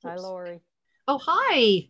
Hi, Oops. Lori. Oh, hi.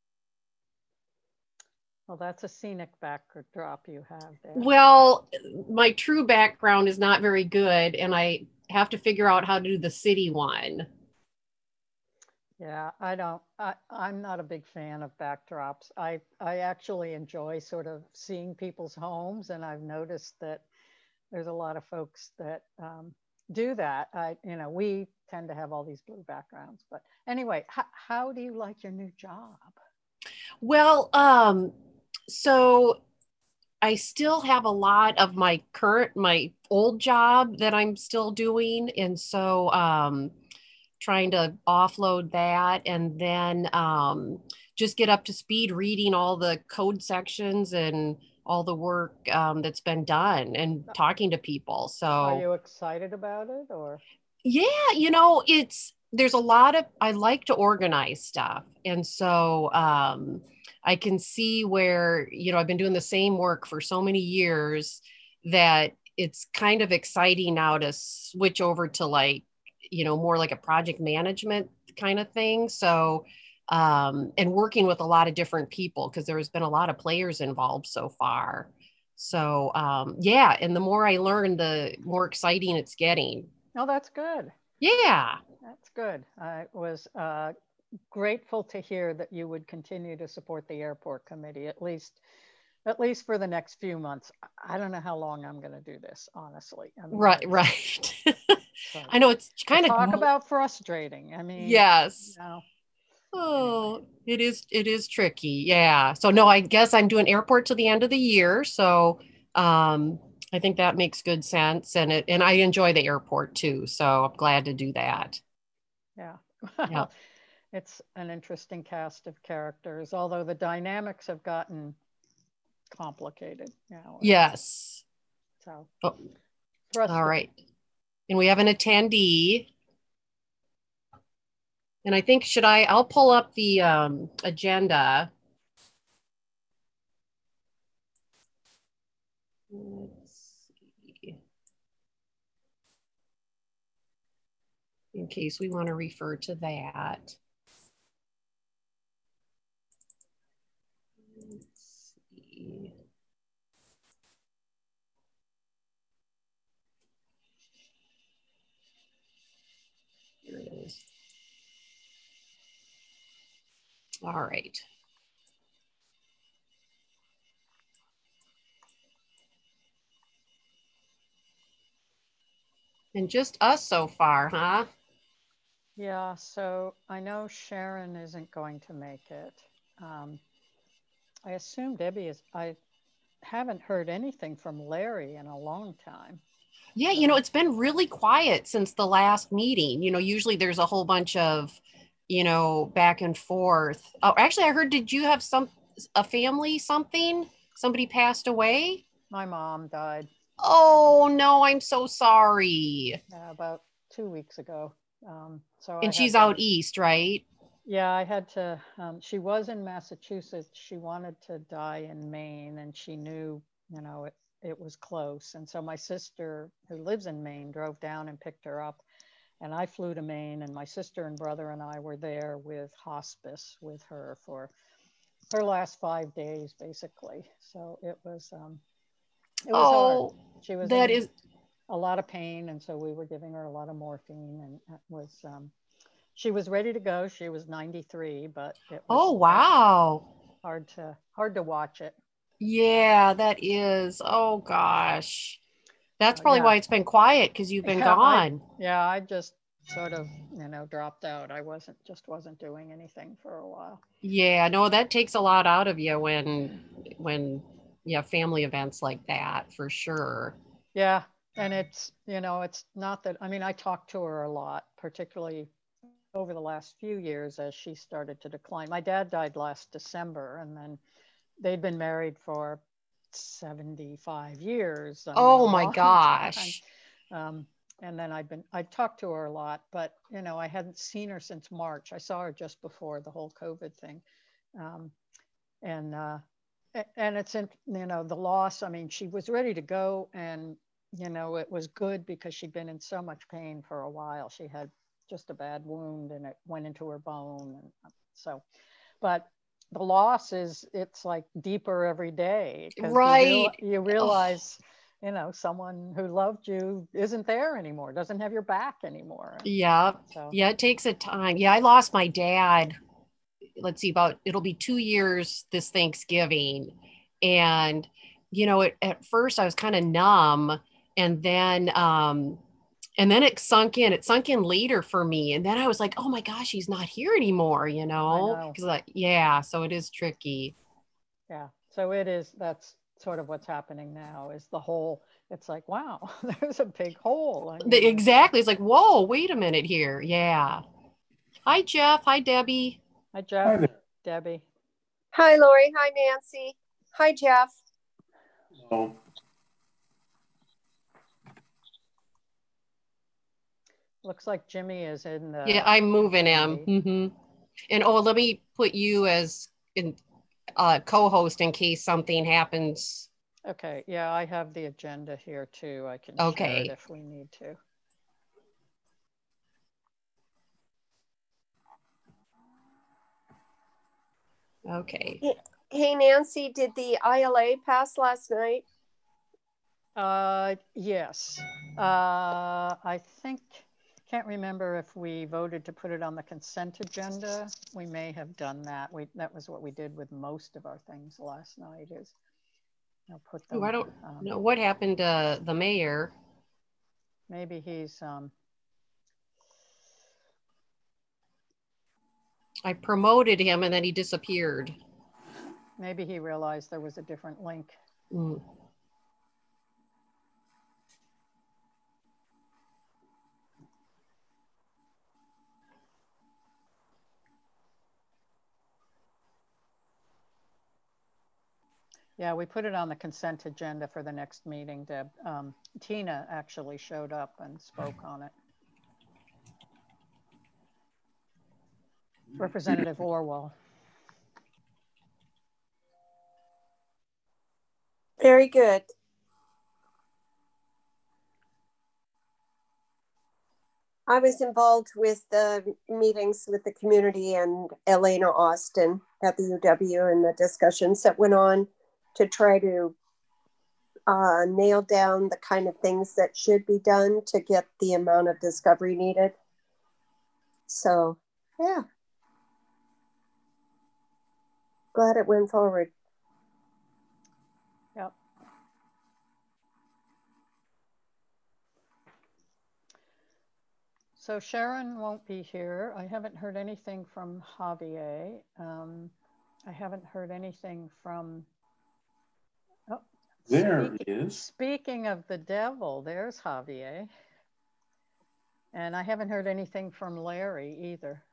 Well, that's a scenic backdrop you have there. Well, my true background is not very good, and I have to figure out how to do the city one. Yeah, I don't, I'm not a big fan of backdrops. I actually enjoy sort of seeing people's homes, and I've noticed that there's a lot of folks that do that. We tend to have all these blue backgrounds. But anyway, how do you like your new job? Well, so I still have a lot of my old job that I'm still doing, and so trying to offload that, and then just get up to speed reading all the code sections and all the work that's been done and talking to people. Are So you excited about it or? yeah, it's there's a lot of I like to organize stuff. And so I can see where, I've been doing the same work for so many years that it's kind of exciting now to switch over to like, more like a project management kind of thing. So and working with a lot of different people because there's been a lot of players involved so far. So yeah, and the more I learn, the more exciting it's getting. Oh, that's good. Yeah. That's good. I was grateful to hear that you would continue to support the airport committee, at least for the next few months. I don't know how long I'm going to do this, honestly. I mean, Right, right. but I know it's kind talk of about frustrating. I mean, yes. you know, anyway. Oh, it is tricky. Yeah. So no, I guess I'm doing airport to the end of the year. So I think that makes good sense. And I enjoy the airport too. So I'm glad to do that. Yeah. Yeah. Well, it's an interesting cast of characters, although the dynamics have gotten complicated. Yes. So Oh, all frustrating. right. And we have an attendee. And I think I'll pull up the agenda. Let's see. In case we want to refer to that. Let's see. Here it is. All right. And just us so far, huh? Yeah, so I know Sharon isn't going to make it. Um, I assume Debbie is. I haven't heard anything from Larry in a long time. Yeah, So it's been really quiet since the last meeting. Usually there's a whole bunch of, back and forth. Oh, actually, I heard, did you have a family something? Somebody passed away? my mom died Oh, no, I'm so sorry. about 2 weeks ago. So I And had she's to. out east, right? Yeah, I had to. She was in Massachusetts. She wanted to die in Maine, and she knew, it was close. And so my sister, who lives in Maine, drove down and picked her up. And I flew to Maine, and my sister and brother and I were there with hospice with her for her last 5 days, basically. So it was hard. Oh, She was that in is, a lot of pain, and so we were giving her a lot of morphine, and it was she was ready to go. She was 93, but it was oh, wow. hard to watch it. Yeah, that is. Oh, gosh. That's So probably yeah, why it's been quiet because you've been yeah, I gone. yeah, I just sort of dropped out. I wasn't doing anything for a while. Yeah, no, that takes a lot out of you when yeah, family events like that for sure. Yeah, and it's not that. I mean, I talked to her a lot, particularly over the last few years as she started to decline. My dad died last December, and then they'd been married for 75 years. I mean, a Oh my long time. gosh. Um, and then I talked to her a lot, but I hadn't seen her since March. I saw her just before the whole COVID thing. Um, and it's in the loss. I mean, she was ready to go, and it was good because she'd been in so much pain for a while. just a bad wound and it went into her bone. And so, but the loss is, it's like deeper every day because Right. you realize, you know, someone who loved you isn't there anymore, doesn't have your back anymore. Yeah. So. Yeah, it takes a time. Yeah, I lost my dad. Let's see, it'll be 2 years this Thanksgiving. And, you know, at first I was kind of numb, and then it sunk in. It sunk in later for me. And then I was like, oh my gosh, he's not here anymore, you know? Because yeah, so it is tricky. Yeah. So that's sort of what's happening now is the whole, it's like, wow, there's a big hole. I mean, exactly. It's like, whoa, wait a minute here. Yeah. Hi, Jeff. Hi, Debbie. Hi, Jeff. Hi, Debbie. Hi, Lori. Hi, Nancy. Hi, Jeff. Hello. Looks like Jimmy is in the. Yeah, I'm moving him. Mm-hmm. And let me put you as in co-host in case something happens. Okay. Yeah, I have the agenda here too. I can share it if we need to. Okay. Hey, Nancy, did the ILA pass last night? Yes. I think, can't remember if we voted to put it on the consent agenda. We may have done that. That was what we did with most of our things last night is I'll put them. I don't know what happened to the mayor. Maybe he's I promoted him and then he disappeared. Maybe he realized there was a different link. Mm. Yeah, we put it on the consent agenda for the next meeting, Deb. Tina actually showed up and spoke on it. Representative Orwell. Very good. I was involved with the meetings with the community and Elena Austin at the UW and the discussions that went on to try to nail down the kind of things that should be done to get the amount of discovery needed. So, yeah. Glad it went forward. Yep. So Sharon won't be here. I haven't heard anything from Javier. I haven't heard anything from... Oh, there he is. Speaking of the devil, there's Javier. And I haven't heard anything from Larry either.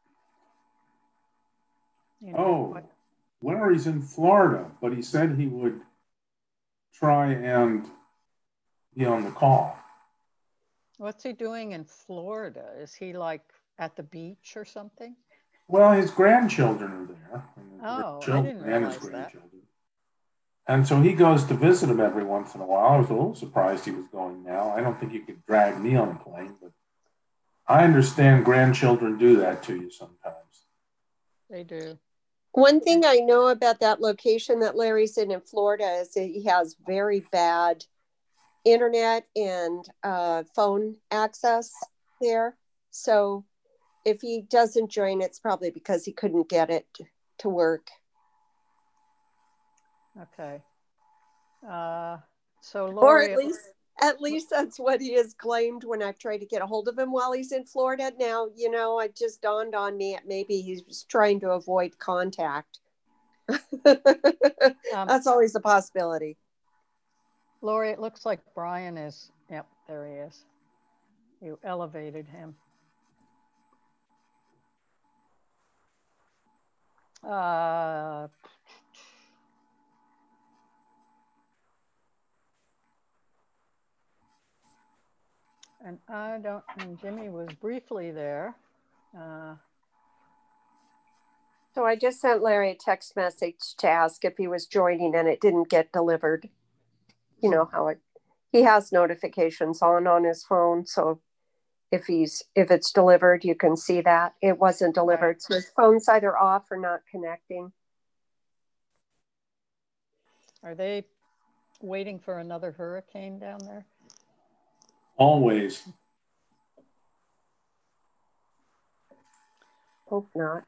You know, Larry's in Florida, but he said he would try and be on the call. What's he doing in Florida? Is he like at the beach or something? Well, his grandchildren are there. I didn't realize that. And so he goes to visit them every once in a while. I was a little surprised he was going now. I don't think you could drag me on a plane, but I understand grandchildren do that to you sometimes. They do. One thing I know about that location that Larry's in Florida is that he has very bad internet and phone access there. So if he doesn't join, it's probably because he couldn't get it to work. Okay. So Or Lori, at least that's what he has claimed when I've tried to get a hold of him while he's in Florida. Now, you know, it just dawned on me maybe he's trying to avoid contact. That's always a possibility. Lori, it looks like Brian is, yep, there he is. You elevated him. And Jimmy was briefly there. So I just sent Larry a text message to ask if he was joining and it didn't get delivered. You know how he has notifications on his phone. So if it's delivered, you can see that it wasn't delivered. Right. So his phone's either off or not connecting. Are they waiting for another hurricane down there? Always. Hope not.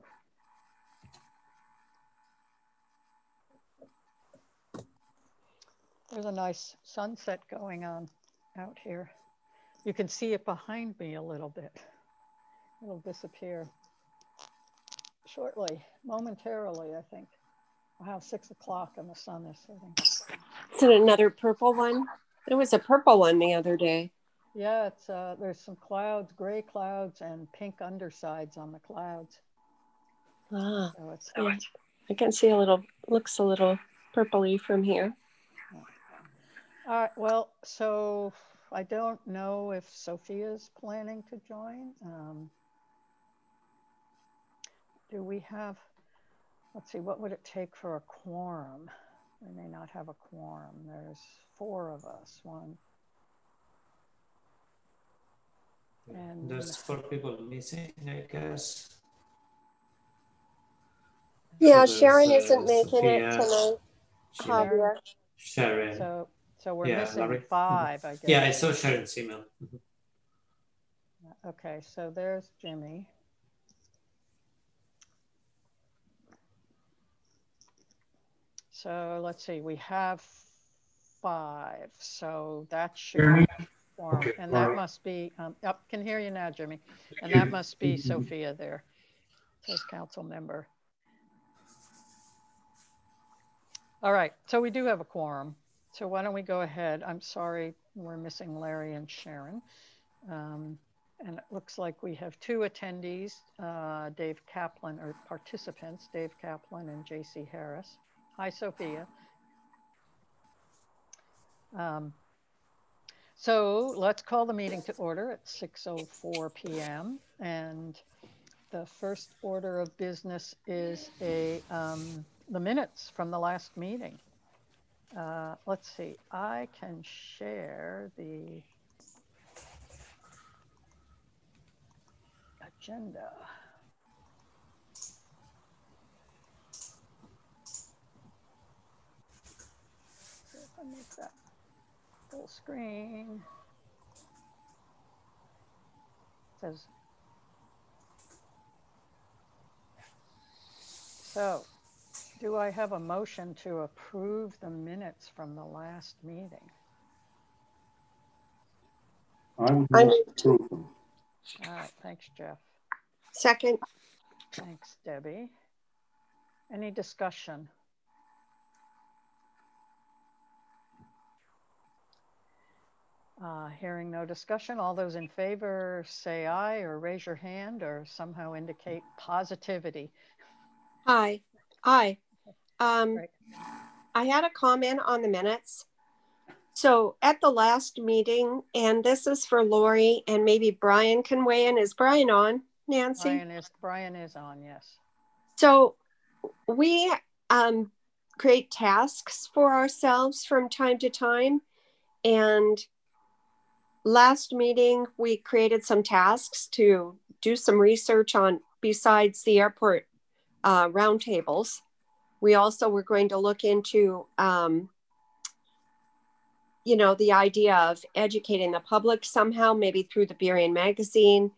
There's a nice sunset going on out here. You can see it behind me a little bit. It'll disappear shortly, momentarily, I think. Wow, 6 o'clock and the sun is setting. Is it another purple one? There was a purple one the other day. Yeah, it's there's some clouds, gray clouds, and pink undersides on the clouds. Ah, so it's, yeah. I can see looks a little purpley from here. All right, well, so I don't know if Sophia's planning to join. Do we have, let's see, what would it take for a quorum? We may not have a quorum. There's 4 of us, one. And there's 4 people missing, I guess. Yeah, so Sharon isn't making Sophia, it tonight. Javier. Sharon. So we're missing Larry. 5, I guess. Yeah, I saw Sharon's email. Okay, so there's Jimmy. So let's see, we have 5. So that should form, okay. And that must be, can hear you now, Jimmy. And that must be Sophia there, says council member. All right, so we do have a quorum. So why don't we go ahead? I'm sorry, we're missing Larry and Sharon. And it looks like we have 2 attendees, Dave Kaplan, or participants, Dave Kaplan and JC Harris. Hi, Sophia. So let's call the meeting to order at 6:04 p.m. And the first order of business is the minutes from the last meeting. Let's see, I can share the agenda. So if I make that full screen, it says, so do I have a motion to approve the minutes from the last meeting? I would approve them. All right, thanks, Jeff. Second. Thanks, Debbie. Any discussion? Hearing no discussion, all those in favor say aye or raise your hand or somehow indicate positivity. Aye. Aye. I had a comment on the minutes. So at the last meeting, and this is for Lori, and maybe Brian can weigh in. Is Brian on, Nancy? Brian is on, yes. So we create tasks for ourselves from time to time. And last meeting, we created some tasks to do some research on besides the airport roundtables. We also were going to look into, the idea of educating the public somehow, maybe through the Burien magazine,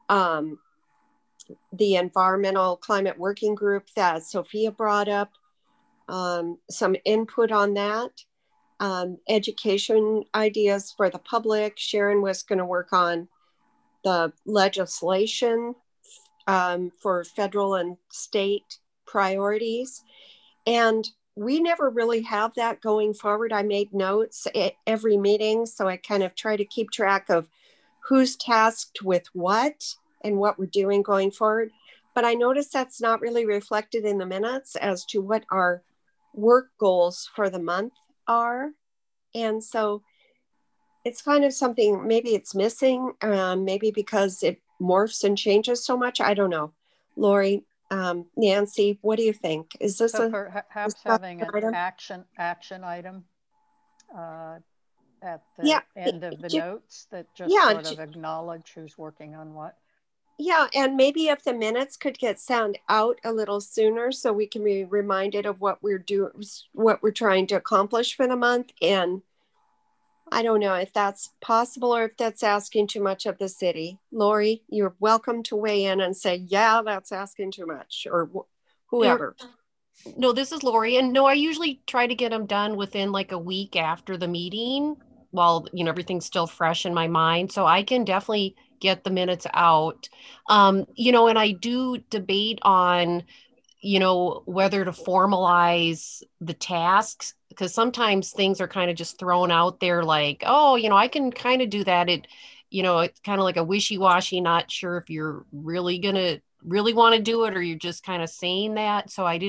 the environmental climate working group that Sophia brought up, some input on that, education ideas for the public. Sharon was going to work on the legislation for federal and state priorities. And we never really have that going forward. I made notes at every meeting, so I kind of try to keep track of who's tasked with what and what we're doing going forward. But I noticed that's not really reflected in the minutes as to what our work goals for the month are. And so it's kind of something, maybe it's missing, maybe because it morphs and changes so much. I don't know. Lori, Nancy, what do you think? Is this perhaps having an action item at the end of the notes that just sort of acknowledge who's working on what. Yeah, and maybe if the minutes could get sound out a little sooner so we can be reminded of what we're doing, what we're trying to accomplish for the month. And I don't know if that's possible or if that's asking too much of the city. Lori, you're welcome to weigh in and say, yeah, that's asking too much, or whoever. No, this is Lori. And no, I usually try to get them done within like a week after the meeting while, you know, everything's still fresh in my mind. So I can definitely get the minutes out. You know, and I do debate on, you know, whether to formalize the tasks, because sometimes things are kind of just thrown out there like, oh, you know, I can kind of do that. You know, it's kind of like a wishy-washy, not sure if you're really want to do it or you're just kind of saying that. So I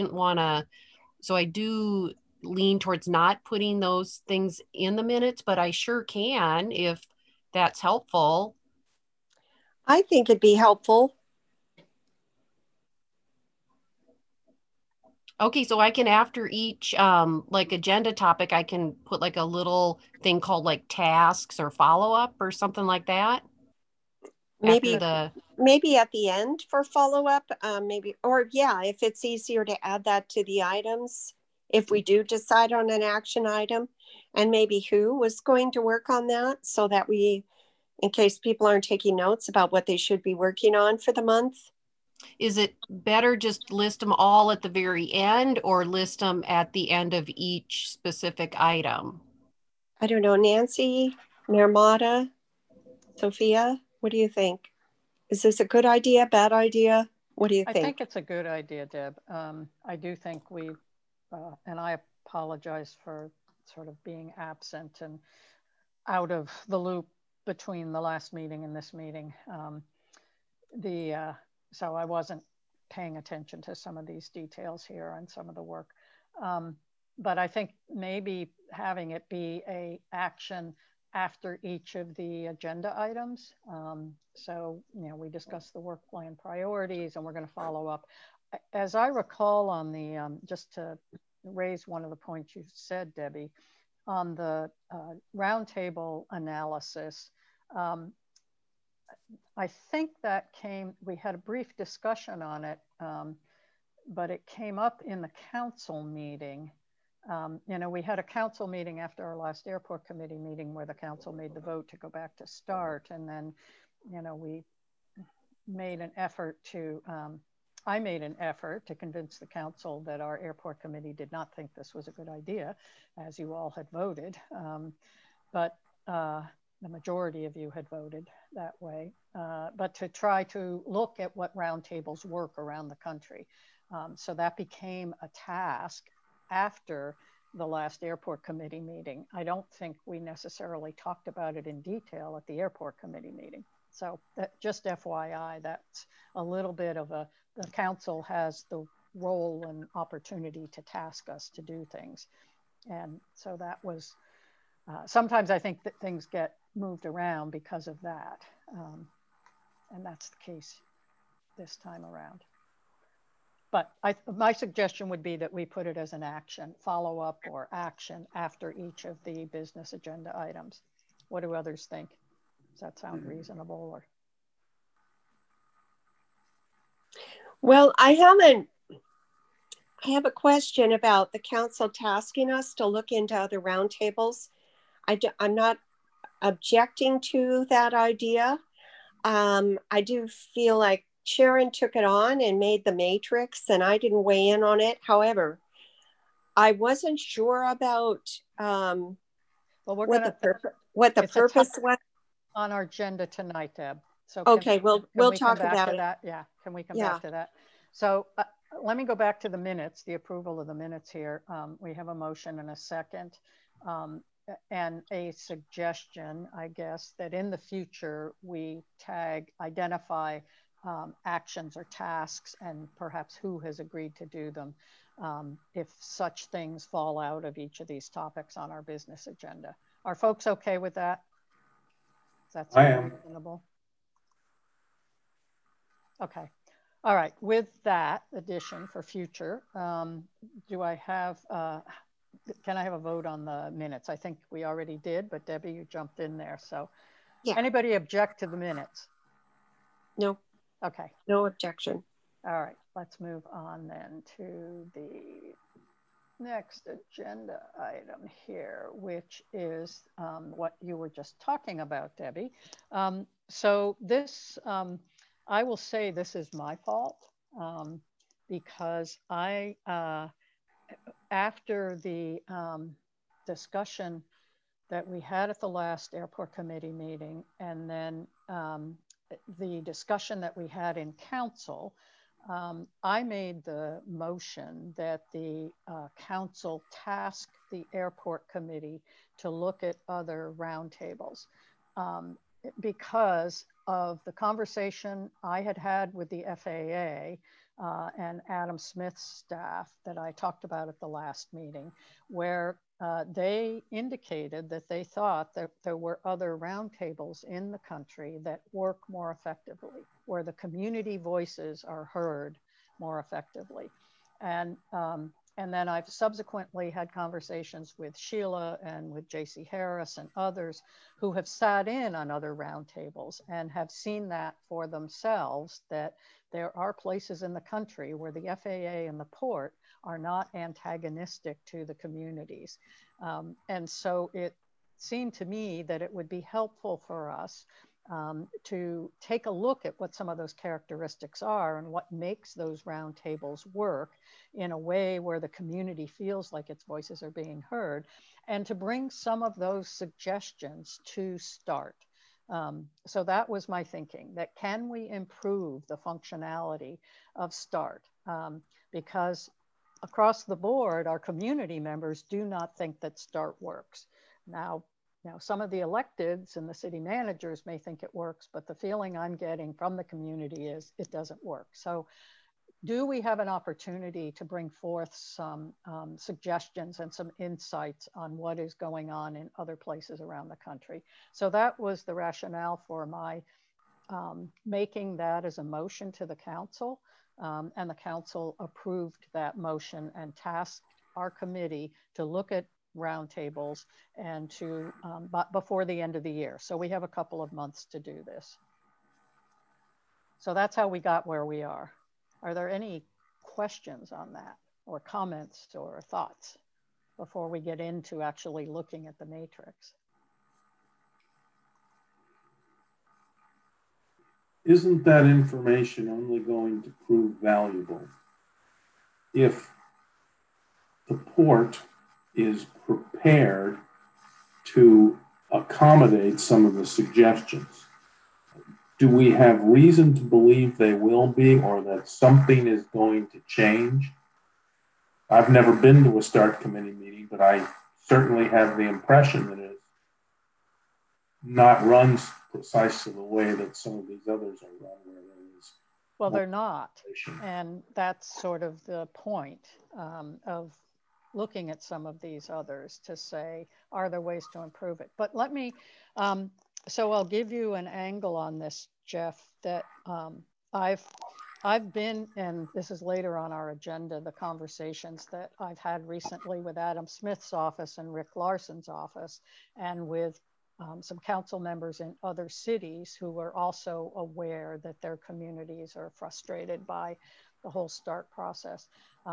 do lean towards not putting those things in the minutes, but I sure can if that's helpful. I think it'd be helpful. Okay, so I can, after each like agenda topic, I can put like a little thing called like tasks or follow-up or something like that. Maybe at the end for follow-up, maybe, or yeah, if it's easier to add that to the items, if we do decide on an action item, and maybe who was going to work on that, so that we, in case people aren't taking notes about what they should be working on for the month. Is it better just list them all at the very end or list them at the end of each specific item? I don't know, Nancy, Nirmata, Sophia, what do you think? Is this a good idea, bad idea? What do you think? I think it's a good idea, Deb. I do think we, and I apologize for sort of being absent and out of the loop between the last meeting and this meeting. So I wasn't paying attention to some of these details here and some of the work. But I think maybe having it be a action after each of the agenda items. So, you know, we discussed the work plan priorities and we're going to follow up. As I recall on the, just to raise one of the points you said, Debbie, on the roundtable analysis, I think that we had a brief discussion on it, but it came up in the council meeting. You know, we had a council meeting after our last airport committee meeting where the council made the vote to go back to start. And then, you know, we made an effort to, I made an effort to convince the council that our airport committee did not think this was a good idea, as you all had voted. But the majority of you had voted that way, but to try to look at what roundtables work around the country. So that became a task after the last airport committee meeting. I don't think we necessarily talked about it in detail at the airport committee meeting. So that, just FYI, that's a little bit of the council has the role and opportunity to task us to do things. And so that was, sometimes I think that things get moved around because of that. And that's the case this time around. But my suggestion would be that we put it as an action, follow-up or action after each of the business agenda items. What do others think? Does that sound reasonable? Or? Well, I have a question about the council tasking us to look into other roundtables. I'm not objecting to that idea. I do feel like Sharon took it on and made the matrix and I didn't weigh in on it. However, I wasn't sure about well, what the purpose was. On our agenda tonight, Deb. So okay, we'll talk about it. That? Yeah, can we come back to that? So let me go back to the minutes, the approval of the minutes here. We have a motion and a second. And a suggestion, I guess, that in the future we identify actions or tasks and perhaps who has agreed to do them if such things fall out of each of these topics on our business agenda. Are folks okay with that? That's reasonable. Okay. All right. With that addition for future, do I have can I have a vote on the minutes? I think we already did, but Debbie, you jumped in there. So Yeah. Anybody object to the minutes? No. Okay. No objection. All right, let's move on then to the next agenda item here, which is what you were just talking about, Debbie. So this, I will say this is my fault because after the discussion that we had at the last airport committee meeting, and then the discussion that we had in council, I made the motion that the council task the airport committee to look at other roundtables because of the conversation I had with the FAA and Adam Smith's staff that I talked about at the last meeting, where they indicated that they thought that there were other roundtables in the country that work more effectively, where the community voices are heard more effectively. And then I've subsequently had conversations with Sheila and with JC Harris and others who have sat in on other roundtables and have seen that for themselves, that there are places in the country where the FAA and the port are not antagonistic to the communities. And so it seemed to me that it would be helpful for us to take a look at what some of those characteristics are and what makes those roundtables work in a way where the community feels like its voices are being heard, and to bring some of those suggestions to START. So that was my thinking, that can we improve the functionality of START? Because across the board, our community members do not think that START works. Now, some of the electeds and the city managers may think it works, but the feeling I'm getting from the community is it doesn't work. So do we have an opportunity to bring forth some suggestions and some insights on what is going on in other places around the country? So that was the rationale for my making that as a motion to the council. And the council approved that motion and tasked our committee to look at roundtables and to before the end of the year. So we have a couple of months to do this. So that's how we got where we are. Are there any questions on that, or comments or thoughts before we get into actually looking at the matrix? Isn't that information only going to prove valuable if the port is prepared to accommodate some of the suggestions? Do we have reason to believe they will be, or that something is going to change? I've never been to a START committee meeting, but I certainly have the impression that it's not run precisely the way that some of these others are run. Well, they're not. And that's sort of the point of looking at some of these others to say, are there ways to improve it? But let me, so I'll give you an angle on this, Jeff, that I've been, and this is later on our agenda, the conversations that I've had recently with Adam Smith's office and Rick Larson's office, and with some council members in other cities who are also aware that their communities are frustrated by the whole START process.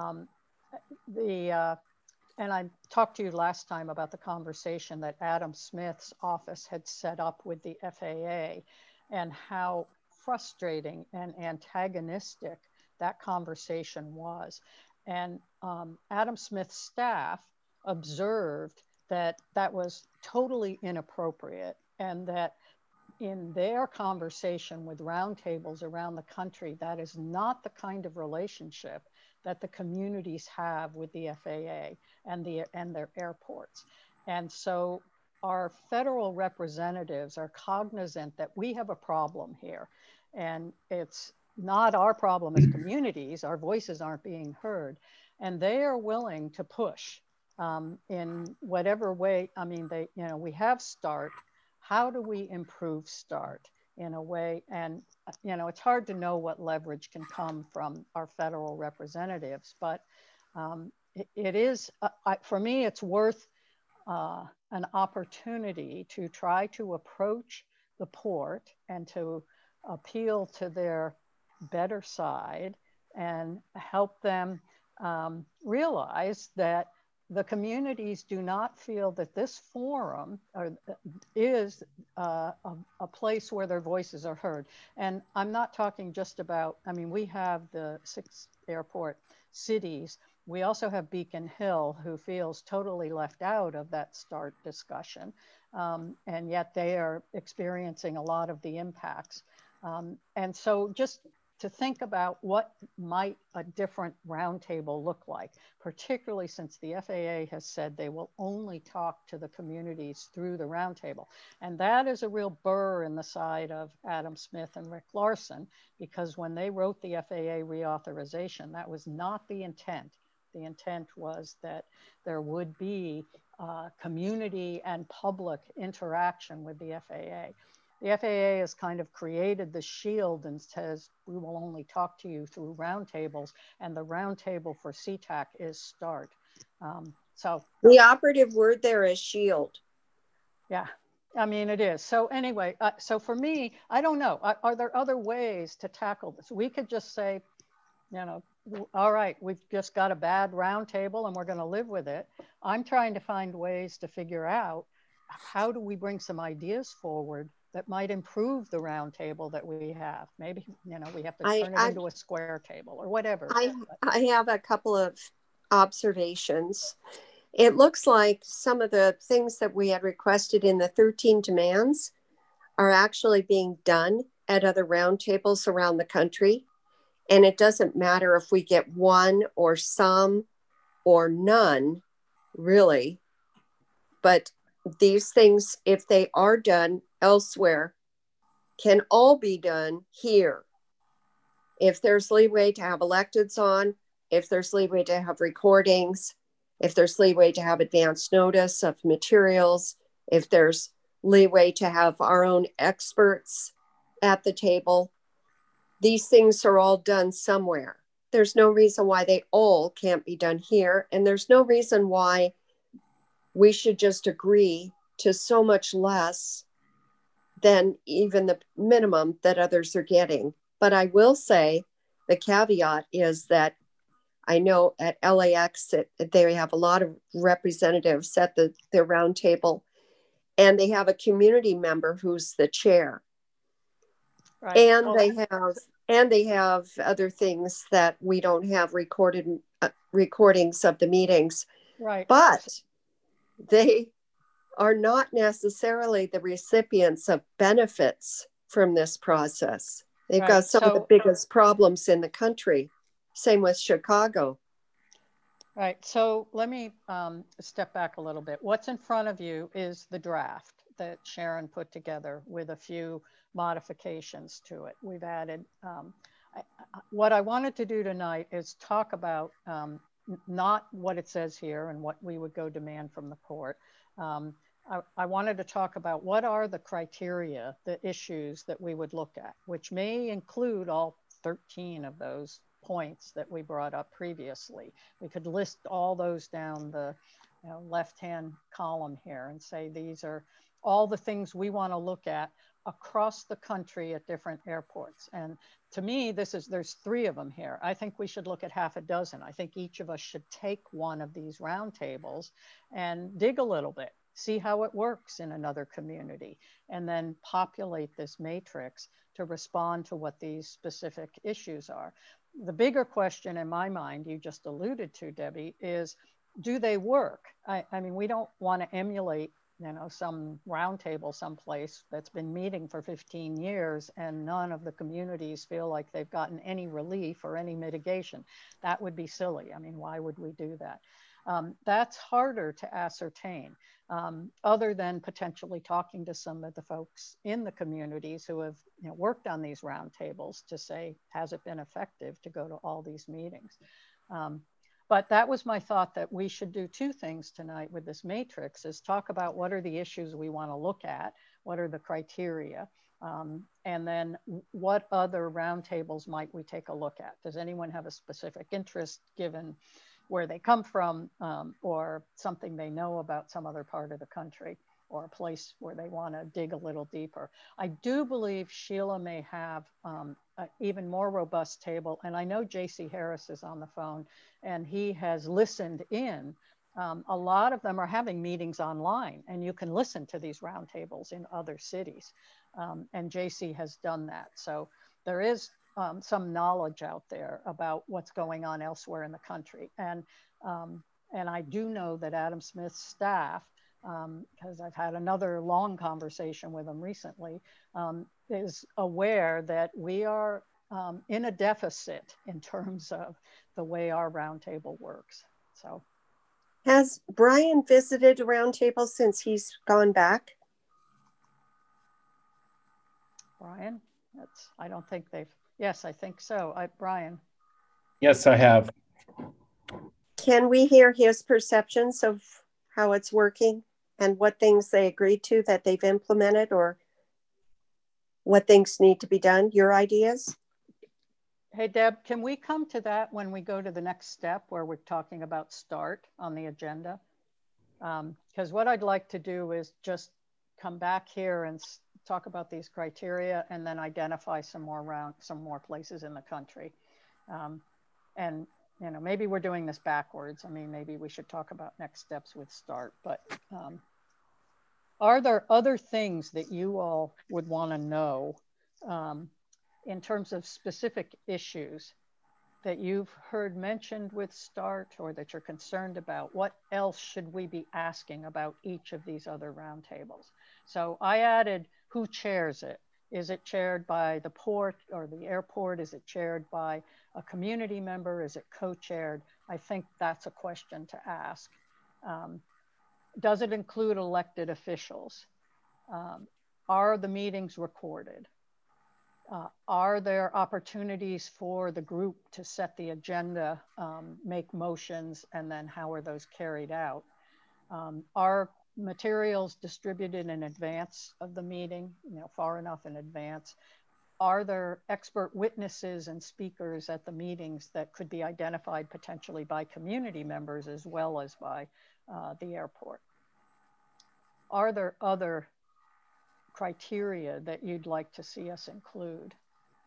And I talked to you last time about the conversation that Adam Smith's office had set up with the FAA and how frustrating and antagonistic that conversation was. And Adam Smith's staff observed that that was totally inappropriate, and that in their conversation with roundtables around the country, that is not the kind of relationship that the communities have with the FAA and their airports. And so our federal representatives are cognizant that we have a problem here, and it's not our problem as communities. Our voices aren't being heard, and they are willing to push in whatever way. I mean, we have START. How do we improve START in a way? And, it's hard to know what leverage can come from our federal representatives, but it is, for me, it's worth an opportunity to try to approach the port and to appeal to their better side and help them realize that the communities do not feel that this forum is a place where their voices are heard. And I'm not talking just about, I mean, we have the 6 airport cities. We also have Beacon Hill, who feels totally left out of that START discussion. And yet they are experiencing a lot of the impacts. And so just to think about what might a different roundtable look like, particularly since the FAA has said they will only talk to the communities through the roundtable. And that is a real burr in the side of Adam Smith and Rick Larson, because when they wrote the FAA reauthorization, that was not the intent. The intent was that there would be community and public interaction with the FAA. The FAA has kind of created the shield and says, we will only talk to you through roundtables, and the roundtable for SeaTac is START. So the operative word there is shield. Yeah, I mean, it is. So anyway, so for me, I don't know, are there other ways to tackle this? We could just say, you know, all right, we've just got a bad roundtable and we're going to live with it. I'm trying to find ways to figure out how do we bring some ideas forward that might improve the roundtable that we have. Maybe, you know, we have to turn it into a square table or whatever. I have a couple of observations. It looks like some of the things that we had requested in the 13 demands are actually being done at other roundtables around the country. And it doesn't matter if we get one or some or none, really. But these things, if they are done elsewhere, can all be done here. If there's leeway to have electeds on, if there's leeway to have recordings, if there's leeway to have advance notice of materials, if there's leeway to have our own experts at the table, these things are all done somewhere. There's no reason why they all can't be done here. And there's no reason why we should just agree to so much less than even the minimum that others are getting. But I will say the caveat is that I know at LAX, they have a lot of representatives at their roundtable, and they have a community member who's the chair. Right. And well, they have other things that we don't have recorded recordings of the meetings. Right. But they are not necessarily the recipients of benefits from this process. They've got some of the biggest problems in the country. Same with Chicago. Right. So let me step back a little bit. What's in front of you is the draft that Sharon put together with a few modifications to it. We've added, what I wanted to do tonight is talk about not what it says here and what we would go demand from the court. I wanted to talk about what are the criteria, the issues that we would look at, which may include all 13 of those points that we brought up previously. We could list all those down the left-hand column here and say these are all the things we want to look at across the country at different airports. And to me, there's 3 of them here. I think we should look at half a dozen. I think each of us should take one of these roundtables and dig a little bit, see how it works in another community, and then populate this matrix to respond to what these specific issues are. The bigger question in my mind, you just alluded to, Debbie, is do they work? I mean, we don't want to emulate, some roundtable someplace that's been meeting for 15 years and none of the communities feel like they've gotten any relief or any mitigation. That would be silly. I mean, why would we do that? That's harder to ascertain, other than potentially talking to some of the folks in the communities who have worked on these roundtables to say, has it been effective to go to all these meetings? But that was my thought, that we should do 2 things tonight with this matrix, is talk about what are the issues we want to look at, what are the criteria, and then what other roundtables might we take a look at? Does anyone have a specific interest given where they come from, or something they know about some other part of the country, or a place where they want to dig a little deeper. I do believe Sheila may have an even more robust table. And I know JC Harris is on the phone and he has listened in. A lot of them are having meetings online, and you can listen to these roundtables in other cities. And JC has done that. So there is some knowledge out there about what's going on elsewhere in the country. And I do know that Adam Smith's staff, because I've had another long conversation with him recently, is aware that we are in a deficit in terms of the way our roundtable works. So. Has Brian visited a roundtable since he's gone back? Brian, I don't think they've, yes, I think so. Brian. Yes, I have. Can we hear his perceptions of how it's working and what things they agreed to that they've implemented, or what things need to be done, your ideas? Hey, Deb, can we come to that when we go to the next step where we're talking about START on the agenda? Because what I'd like to do is just come back here and talk about these criteria and then identify some more places in the country. And you know, maybe we're doing this backwards. I mean, maybe we should talk about next steps with START, but are there other things that you all would want to know in terms of specific issues that you've heard mentioned with START or that you're concerned about? What else should we be asking about each of these other roundtables? So I added who chairs it. Is it chaired by the port or the airport? Is it chaired by a community member? Is it co-chaired? I think that's a question to ask. Does it include elected officials? Are the meetings recorded? Are there opportunities for the group to set the agenda, make motions, and then how are those carried out? Are materials distributed in advance of the meeting, you know, far enough in advance? Are there expert witnesses and speakers at the meetings that could be identified potentially by community members as well as by the airport? Are there other criteria that you'd like to see us include?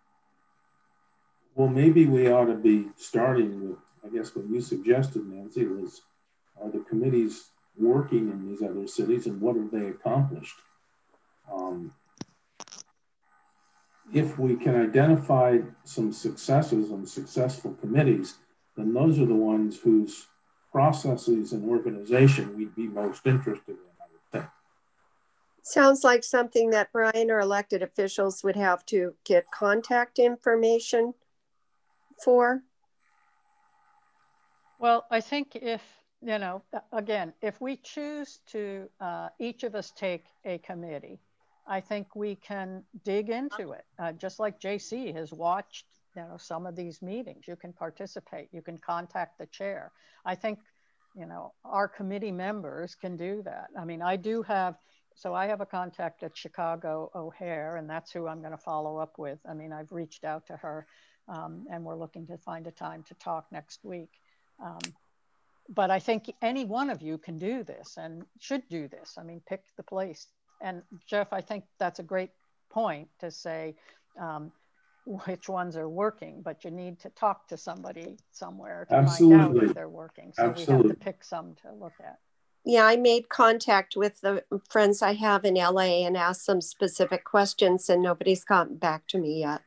Well, maybe we ought to be starting with, I guess what you suggested, Nancy, was, are the committees working in these other cities and what have they accomplished? If we can identify some successes and successful committees, then those are the ones whose processes and organization we'd be most interested in, I would think. Sounds like something that Brian or elected officials would have to get contact information for. Well, I think if, you know, again, if we choose to each of us take a committee, I think we can dig into it. Just like JC has watched, you know, some of these meetings, you can participate, you can contact the chair. I think, you know, our committee members can do that. I mean, I do have, so I have a contact at Chicago O'Hare, and that's who I'm going to follow up with. I mean, I've reached out to her and we're looking to find a time to talk next week. But I think any one of you can do this and should do this. I mean, pick the place. And Jeff, I think that's a great point to say which ones are working, but you need to talk to somebody somewhere to find out if they're working. So we have to pick some to look at. Yeah, I made contact with the friends I have in LA and asked some specific questions, and nobody's gotten back to me yet.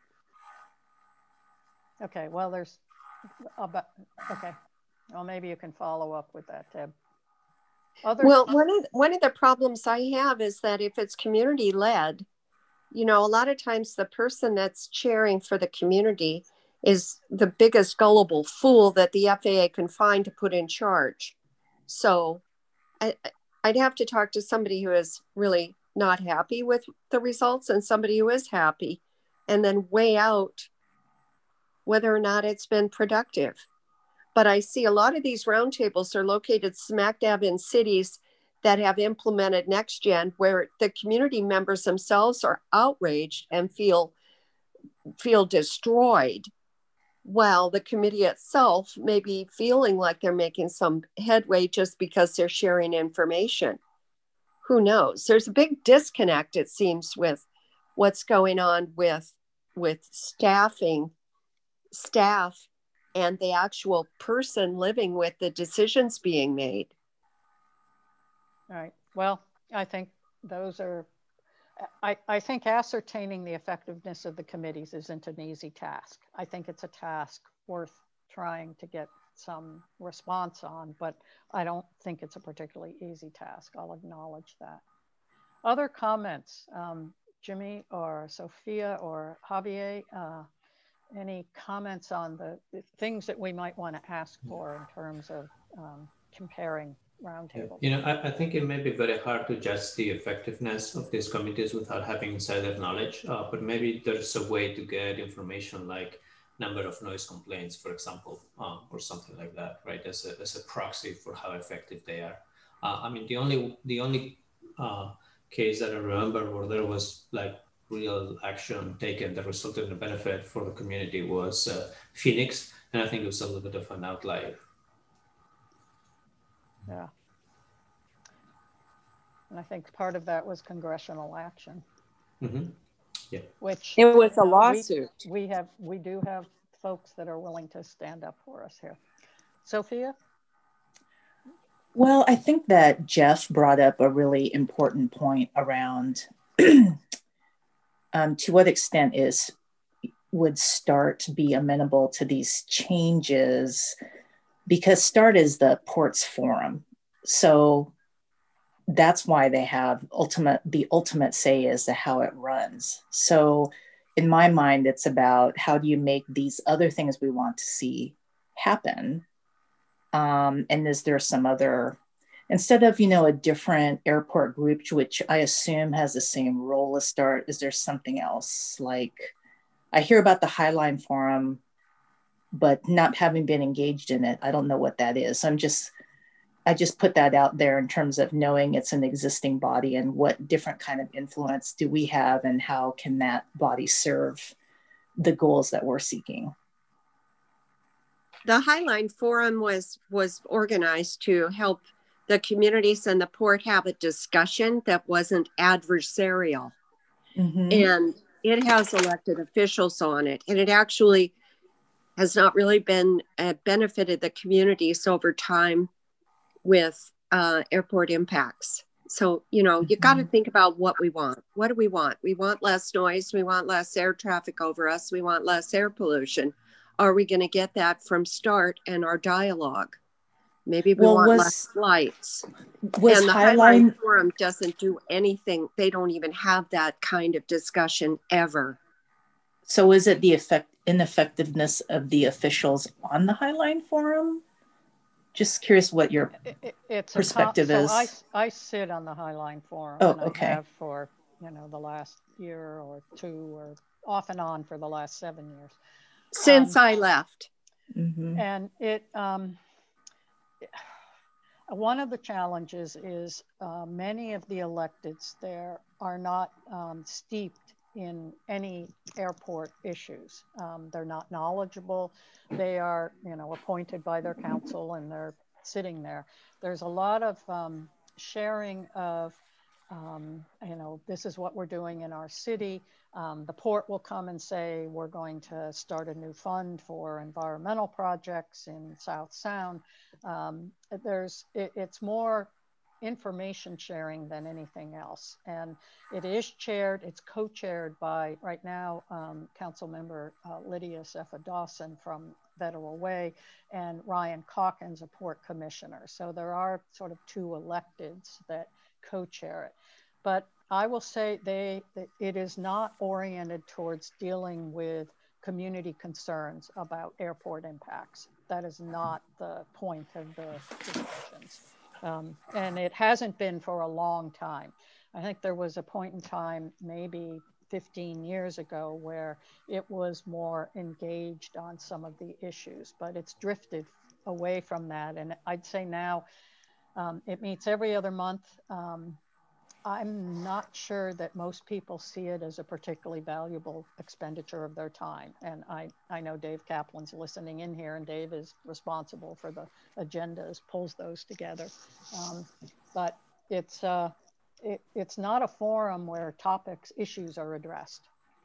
Okay, well, there's, okay. Well, maybe you can follow up with that, Deb. Well, one of the problems I have is that if it's community led, you know, a lot of times the person that's chairing for the community is the biggest gullible fool that the FAA can find to put in charge. So I'd have to talk to somebody who is really not happy with the results and somebody who is happy, and then weigh out whether or not it's been productive. But I see a lot of these roundtables are located smack dab in cities that have implemented NextGen, where the community members themselves are outraged and feel destroyed well, the committee itself may be feeling like they're making some headway just because they're sharing information. Who knows? There's a big disconnect, it seems, with what's going on with staff and the actual person living with the decisions being made. All right. Well, I think those are, I think ascertaining the effectiveness of the committees isn't an easy task. I think it's a task worth trying to get some response on, but I don't think it's a particularly easy task. I'll acknowledge that. Other comments, Jimmy or Sophia or Javier, any comments on the things that we might want to ask for in terms of comparing roundtables? You know, I think it may be very hard to judge the effectiveness of these committees without having insider knowledge, but maybe there's a way to get information like number of noise complaints, for example, or something like that, right? As a proxy for how effective they are. I mean, the only case that I remember where there was like real action taken that resulted in a benefit for the community was Phoenix, and I think it was a little bit of an outlier. Yeah. And I think part of that was congressional action. Mm-hmm. Yeah. Which it was a lawsuit. We do have folks that are willing to stand up for us here. Sophia? Well, I think that Jeff brought up a really important point around to what extent would START be amenable to these changes, because START is the ports forum. So that's why they have the ultimate say as to how it runs. So in my mind, it's about how do you make these other things we want to see happen? And is there some other, instead of, a different airport group, which I assume has the same role as START, is there something else? Like, I hear about the Highline Forum, but not having been engaged in it, I don't know what that is. I just put that out there in terms of knowing it's an existing body and what different kind of influence do we have and how can that body serve the goals that we're seeking. The Highline Forum was organized to help the communities and the port have a discussion that wasn't adversarial. Mm-hmm. And it has elected officials on it. And it actually has not really been benefited the communities over time with airport impacts. So, you got to think about what we want. What do we want? We want less noise. We want less air traffic over us. We want less air pollution. Are we going to get that from START and our dialogue? Maybe we want less flights. And the Highline Forum doesn't do anything. They don't even have that kind of discussion ever. So is it the ineffectiveness of the officials on the Highline Forum? Just curious what your perspective is. So I sit on the Highline Forum, and I have for the last year or two, or off and on for the last 7 years. Since I left. Mm-hmm. And it one of the challenges is many of the electeds there are not steeped in any airport issues. They're not knowledgeable. They are, appointed by their council and they're sitting there. There's a lot of sharing of, this is what we're doing in our city. The port will come and say, we're going to start a new fund for environmental projects in South Sound. It's more information sharing than anything else. And it is it's co-chaired by, right now, Council Member Lydia Sefa Dawson from Federal Way and Ryan Calkins, a port commissioner. So there are sort of two electeds that co-chair it. But I will say it is not oriented towards dealing with community concerns about airport impacts. That is not the point of the discussions. And it hasn't been for a long time. I think there was a point in time, maybe 15 years ago, where it was more engaged on some of the issues, but it's drifted away from that. And I'd say now it meets every other month. I'm not sure that most people see it as a particularly valuable expenditure of their time. And I know Dave Kaplan's listening in here, and Dave is responsible for the agendas, pulls those together. But it's not a forum where topics, issues are addressed.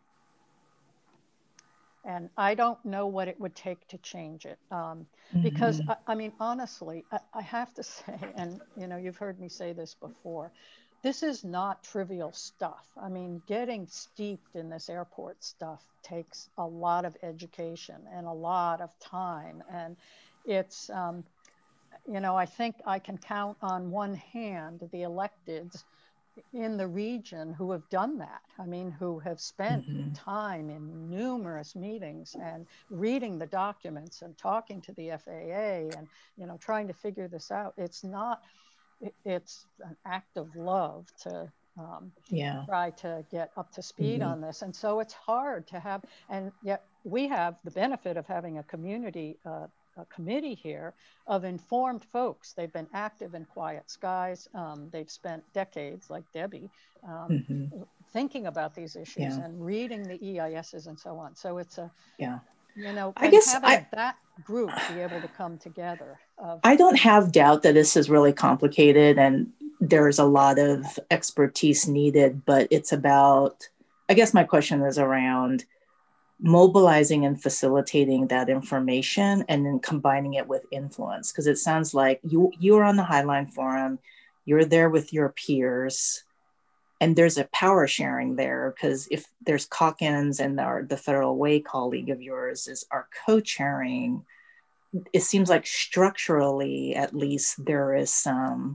And I don't know what it would take to change it. Because, I mean, honestly, I have to say, and you know, you've heard me say this before, this is not trivial stuff. I mean, getting steeped in this airport stuff takes a lot of education and a lot of time. And it's, you know, I think I can count on one hand the electeds in the region who have done that. I mean, who have spent time in numerous meetings and reading the documents and talking to the FAA and, you know, trying to figure this out. It's not, it's an act of love to try to get up to speed on this. And so it's hard to have, and yet we have the benefit of having a community, a committee here of informed folks. They've been active in Quiet Skies. They've spent decades, like Debbie, thinking about these issues and reading the EISs and so on. So it's a, you know, I guess having that group be able to come together. I don't have doubt that this is really complicated and there's a lot of expertise needed, but it's about, I guess my question is around mobilizing and facilitating that information and then combining it with influence. Because it sounds like you are on the Highline Forum, you're there with your peers, and there's a power sharing there, because if there's Calkins and the Federal Way colleague of yours is our co-chairing, it seems like structurally, at least, there's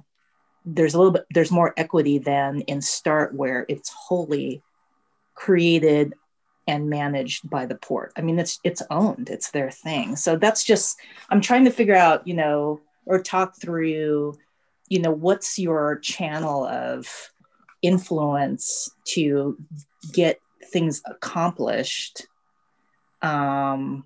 more equity than in START, where it's wholly created and managed by the port. I mean, it's owned, it's their thing. So that's just, I'm trying to figure out, you know, or talk through, you know, what's your channel of influence to get things accomplished. And,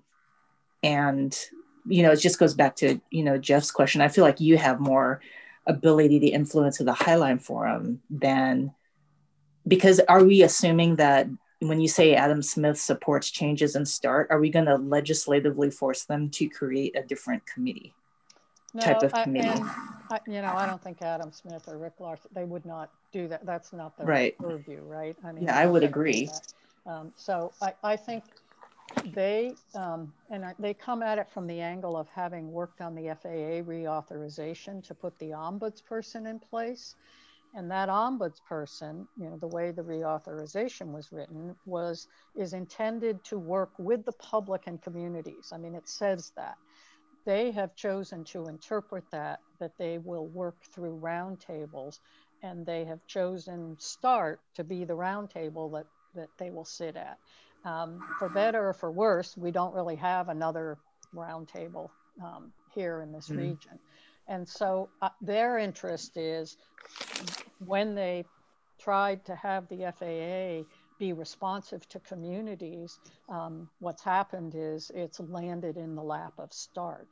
you know, it just goes back to, you know, Jeff's question. I feel like you have more ability to influence the Highline Forum than, because are we assuming that when you say Adam Smith supports changes in START, are we going to legislatively force them to create a different committee? Type of committee? You know, I don't think Adam Smith or Rick Larsen, they would not do that. That's not their purview, right? I mean, yeah, I would agree. So I think they they come at it from the angle of having worked on the FAA reauthorization to put the ombudsperson in place. And that ombudsperson, you know, the way the reauthorization was written is intended to work with the public and communities. I mean, it says that. They have chosen to interpret that they will work through roundtables, and they have chosen START to be the roundtable that they will sit at. For better or for worse, we don't really have another roundtable here in this region. And so their interest is, when they tried to have the FAA be responsive to communities, what's happened is it's landed in the lap of START.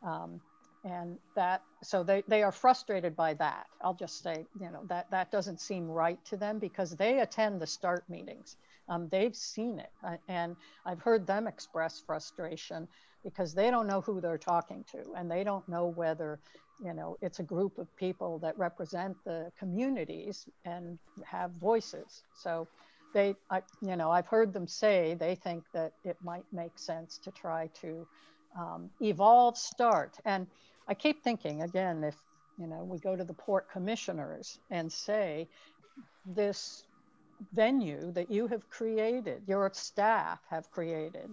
And that, so they are frustrated by that. I'll just say, you know, that doesn't seem right to them, because they attend the START meetings. They've seen it, and I've heard them express frustration because they don't know who they're talking to, and they don't know whether, you know, it's a group of people that represent the communities and have voices. So you know, I've heard them say they think that it might make sense to try to evolve START. And I keep thinking, again, if, you know, we go to the port commissioners and say, this venue that you have created, your staff have created,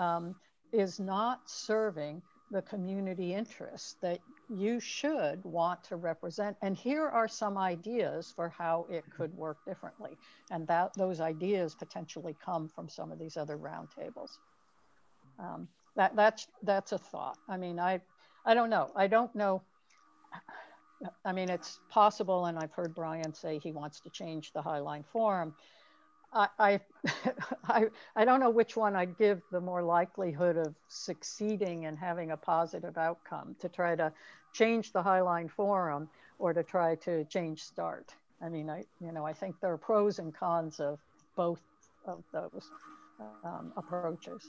is not serving the community interests that you should want to represent. And here are some ideas for how it could work differently. And those ideas potentially come from some of these other roundtables. That's a thought. I mean, I don't know. I don't know. I mean, it's possible, and I've heard Brian say he wants to change the Highline Forum. I don't know which one I'd give the more likelihood of succeeding and having a positive outcome, to try to change the Highline Forum or to try to change START. I mean, I think there are pros and cons of both of those approaches.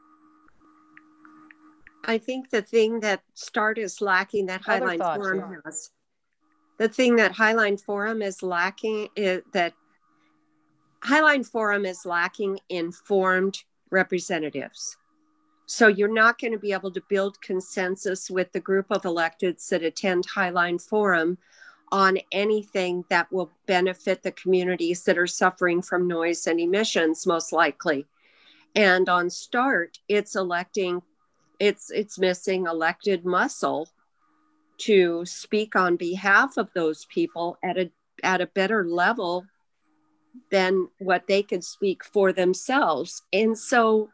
I think the thing that START is lacking that Other Highline thoughts, Forum yeah. has, the thing that Highline Forum is lacking is that Highline Forum is lacking informed representatives. So you're not going to be able to build consensus with the group of electeds that attend Highline Forum on anything that will benefit the communities that are suffering from noise and emissions, most likely. And on START, it's missing elected muscle to speak on behalf of those people at a better level than what they could speak for themselves. And so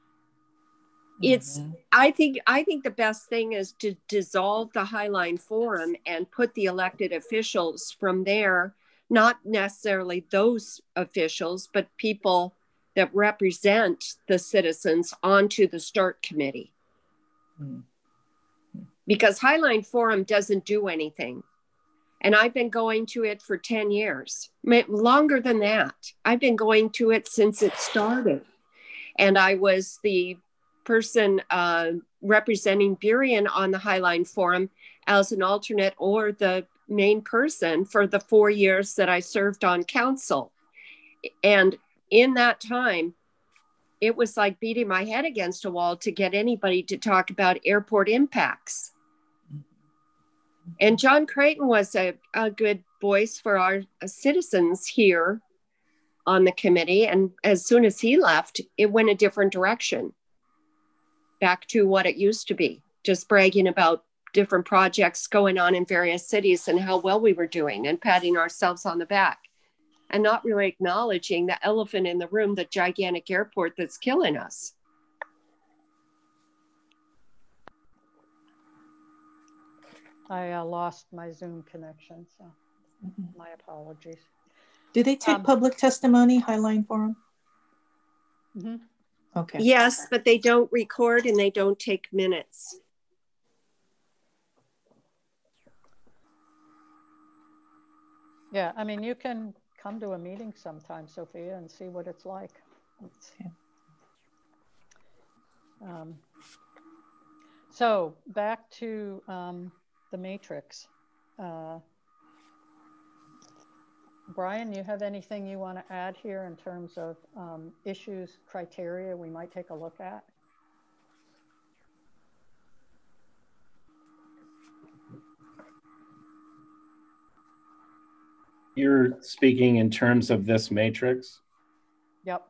I think the best thing is to dissolve the Highline Forum and put the elected officials from there, not necessarily those officials, but people that represent the citizens onto the START committee. Because Highline Forum doesn't do anything. And I've been going to it for 10 years, longer than that. I've been going to it since it started. And I was the person representing Burien on the Highline Forum as an alternate or the main person for the 4 years that I served on council. And in that time, it was like beating my head against a wall to get anybody to talk about airport impacts. And John Creighton was a good voice for our citizens here on the committee. And as soon as he left, it went a different direction, back to what it used to be, just bragging about different projects going on in various cities and how well we were doing and patting ourselves on the back and not really acknowledging the elephant in the room, the gigantic airport that's killing us. I lost my Zoom connection, so my apologies. Do they take public testimony, Highline Forum? Okay. Yes, but they don't record and they don't take minutes. Yeah, I mean, you can come to a meeting sometime, Sophia, and see what it's like. So back to the matrix. Brian, you have anything you want to add here in terms of issues, criteria we might take a look at? You're speaking in terms of this matrix? Yep.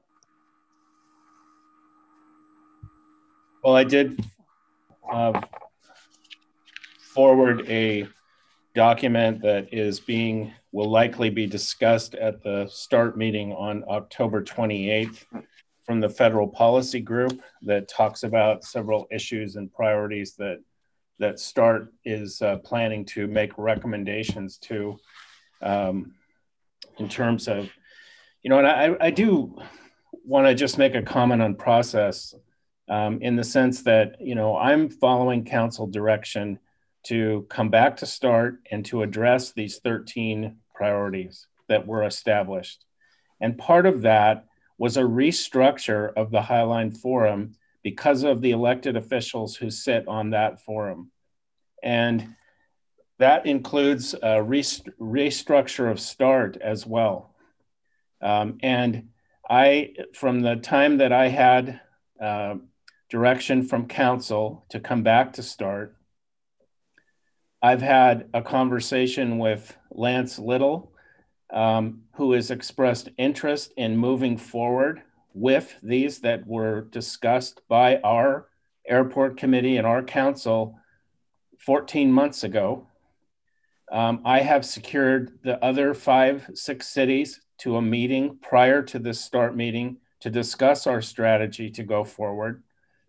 Well, I did forward a document that will likely be discussed at the START meeting on October 28th from the Federal Policy Group that talks about several issues and priorities that START is planning to make recommendations to in terms of, and I do want to just make a comment on process in the sense that, I'm following council direction to come back to START and to address these 13 priorities that were established. And part of that was a restructure of the Highline Forum because of the elected officials who sit on that forum. And that includes a restructure of START as well. And from the time that I had direction from council to come back to START, I've had a conversation with Lance Little, who has expressed interest in moving forward with these that were discussed by our airport committee and our council 14 months ago. I have secured the other 5-6 cities to a meeting prior to this START meeting to discuss our strategy to go forward.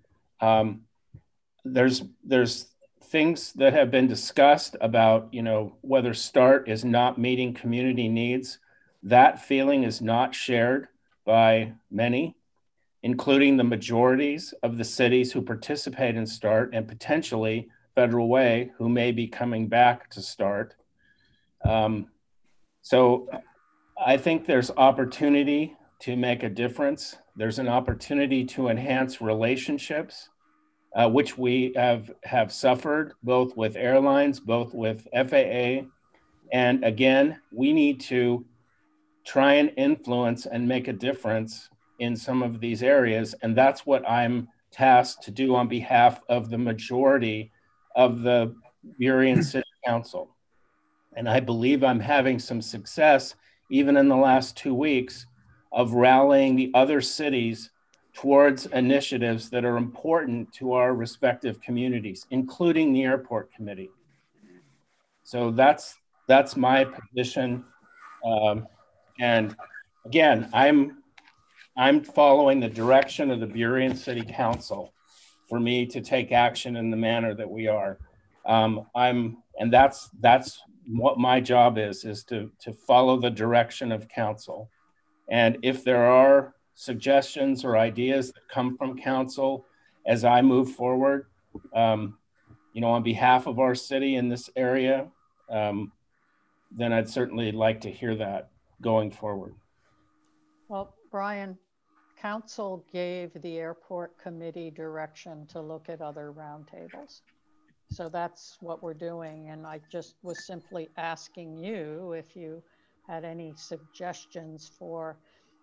There's things that have been discussed about, whether START is not meeting community needs. That feeling is not shared by many, including the majorities of the cities who participate in START and potentially Federal Way, who may be coming back to START. So I think there's opportunity to make a difference. There's an opportunity to enhance relationships, which we have suffered both with airlines, both with FAA. And again, we need to try and influence and make a difference in some of these areas. And that's what I'm tasked to do on behalf of the majority of the Burien City Council. And I believe I'm having some success, even in the last 2 weeks, of rallying the other cities towards initiatives that are important to our respective communities, including the airport committee. So that's my position. And again, I'm following the direction of the Burien City Council for me to take action in the manner that we are. And that's what my job is to follow the direction of council. And if there are suggestions or ideas that come from council as I move forward, on behalf of our city in this area, then I'd certainly like to hear that going forward. Well, Brian, council gave the airport committee direction to look at other roundtables. So that's what we're doing. And I just was simply asking you if you had any suggestions for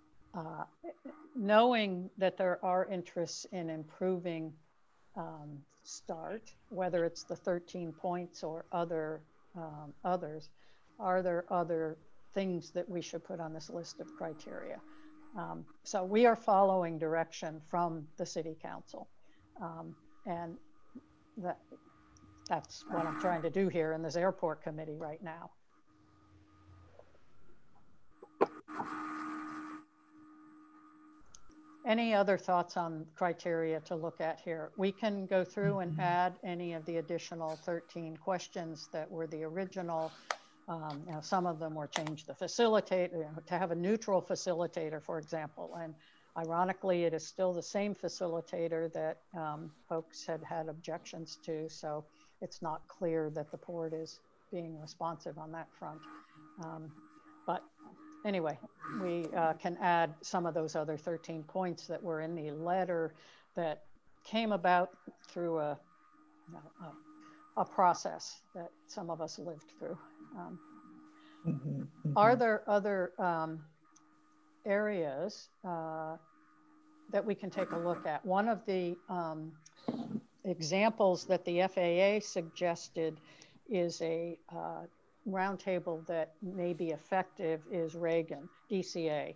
knowing that there are interests in improving START, whether it's the 13 points or others. Are there other things that we should put on this list of criteria? So we are following direction from the city council. And that's what I'm trying to do here in this airport committee right now. Any other thoughts on criteria to look at here? We can go through and add any of the additional 13 questions that were the original. Some of them were change the facilitator, to have a neutral facilitator, for example. And ironically, it is still the same facilitator that folks had objections to. So it's not clear that the port is being responsive on that front. But anyway, we can add some of those other 13 points that were in the letter that came about through a process that some of us lived through. Are there other areas that we can take a look at? One of the examples that the FAA suggested is a roundtable that may be effective is Reagan, DCA,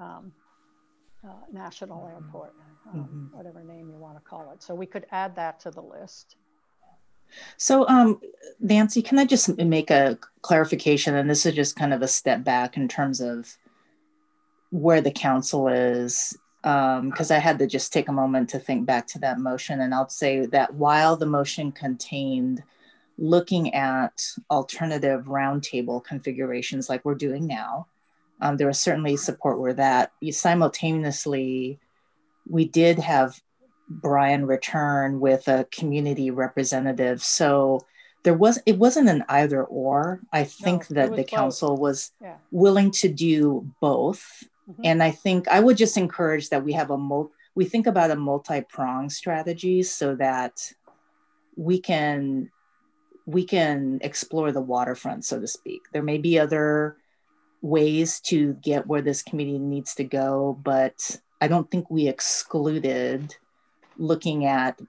National Airport, whatever name you want to call it. So we could add that to the list. So Nancy, can I just make a clarification? And this is just kind of a step back in terms of where the council is, because I had to just take a moment to think back to that motion. And I'll say that while the motion contained looking at alternative roundtable configurations like we're doing now, there was certainly support where that. Simultaneously, we did have Brian return with a community representative. So it wasn't an either or. I think that the council was willing to do both. And I think I would just encourage that we have we think about a multi-pronged strategy so that we can explore the waterfront, so to speak. There may be other ways to get where this community needs to go, but I don't think we excluded looking at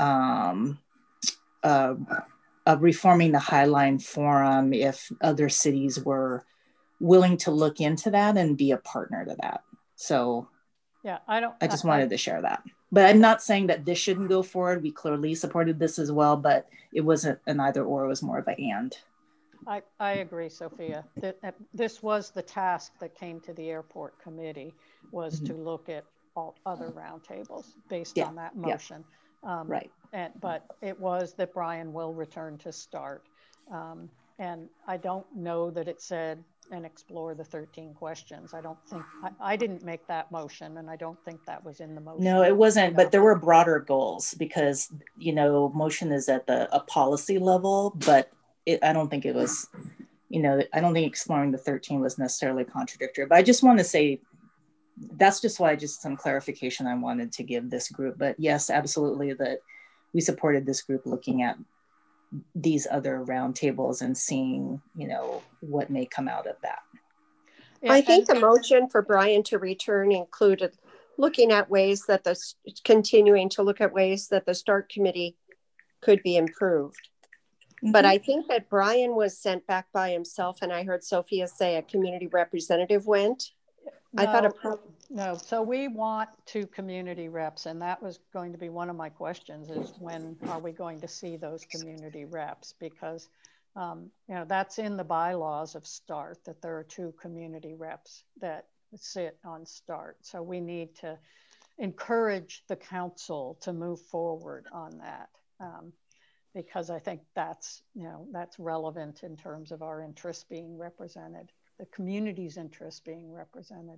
reforming the Highline Forum if other cities were willing to look into that and be a partner to that. So yeah, I just wanted to share that. But I'm not saying that this shouldn't go forward. We clearly supported this as well, but it wasn't an either or, it was more of an and. I agree, Sophia. This was the task that came to the airport committee, was to look at all other roundtables based on that motion. Right. But it was that Brian will return to START. And I don't know that it said and explore the 13 questions. I don't think, I didn't make that motion, and I don't think that was in the motion. No, it wasn't, but there were broader goals because, motion is at a policy level, but I don't think it was, I don't think exploring the 13 was necessarily contradictory, but I just want to say, that's just why some clarification I wanted to give this group. But yes, absolutely, that we supported this group looking at these other roundtables and seeing, what may come out of that. Yeah, I think the motion for Brian to return included looking at ways that continuing to look at ways that the START committee could be improved. Mm-hmm. But I think that Brian was sent back by himself, and I heard Sophia say a community representative went. No, I thought no. So we want 2 community reps, and that was going to be one of my questions: is when are we going to see those community reps? Because that's in the bylaws of START, that there are 2 community reps that sit on START. So we need to encourage the council to move forward on that, because I think that's relevant in terms of our interests being represented, the community's interests being represented.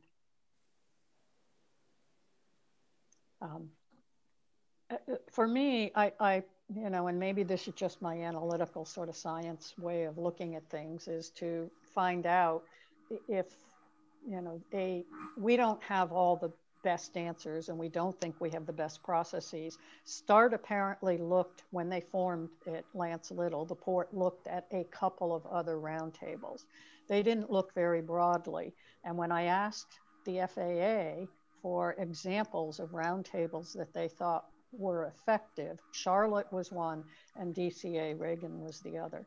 For me, I and maybe this is just my analytical sort of science way of looking at things, is to find out if, we don't have all the best answers, and we don't think we have the best processes. START apparently looked, when they formed it, Lance Little, the port looked at a couple of other roundtables. They didn't look very broadly. And when I asked the FAA for examples of roundtables that they thought were effective, Charlotte was one and DCA Reagan was the other.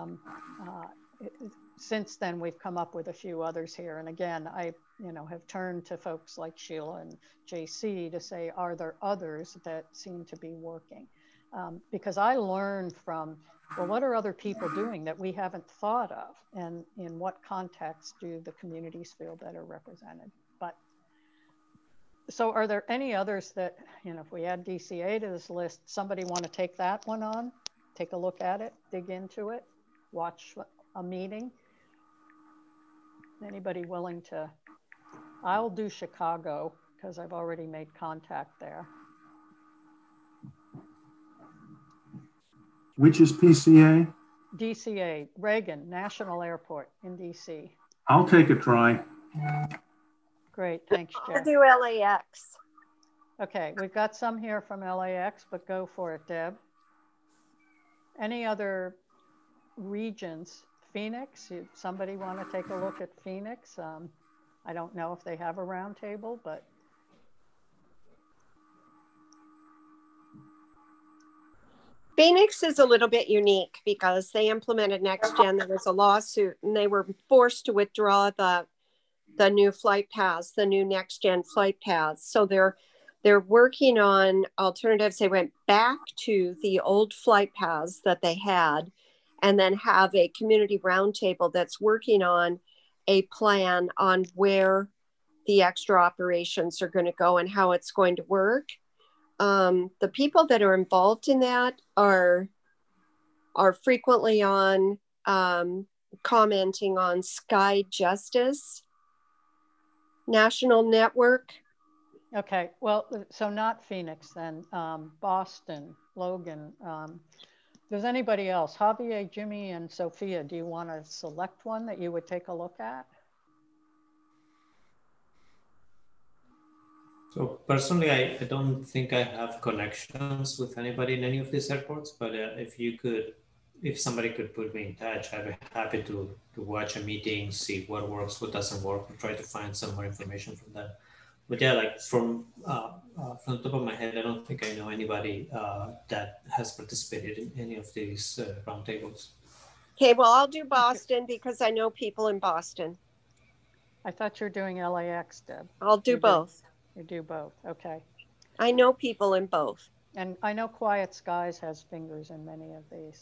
Since then, we've come up with a few others here. And again, I have turned to folks like Sheila and JC to say, are there others that seem to be working? Because I learned from, well, what are other people doing that we haven't thought of? And in what context do the communities feel better represented? But so are there any others that, if we add DCA to this list, somebody want to take that one on, take a look at it, dig into it, watch a meeting? Anybody willing to? I'll do Chicago because I've already made contact there. Which is PCA? DCA, Reagan National Airport in DC. I'll take a try. Great, thanks, Jeff. I'll do LAX. Okay, we've got some here from LAX, but go for it, Deb. Any other regions? Phoenix, somebody want to take a look at Phoenix? I don't know if they have a roundtable, but. Phoenix is a little bit unique because they implemented NextGen. There was a lawsuit and they were forced to withdraw the new flight paths, the new NextGen flight paths. So they're working on alternatives. They went back to the old flight paths that they had, and then have a community roundtable that's working on a plan on where the extra operations are going to go and how it's going to work. The people that are involved in that are frequently on commenting on Sky Justice National Network. Okay, well, so not Phoenix then, Boston, Logan. Does anybody else, Javier, Jimmy, and Sophia, do you want to select one that you would take a look at? So personally, I don't think I have connections with anybody in any of these airports, but if somebody could put me in touch, I'd be happy to watch a meeting, see what works, what doesn't work, and try to find some more information from that. But yeah, like from the top of my head, I don't think I know anybody that has participated in any of these roundtables. Okay, well, I'll do Boston because I know people in Boston. I thought you were doing LAX, Deb. I'll do both. You do both, okay. I know people in both. And I know Quiet Skies has fingers in many of these.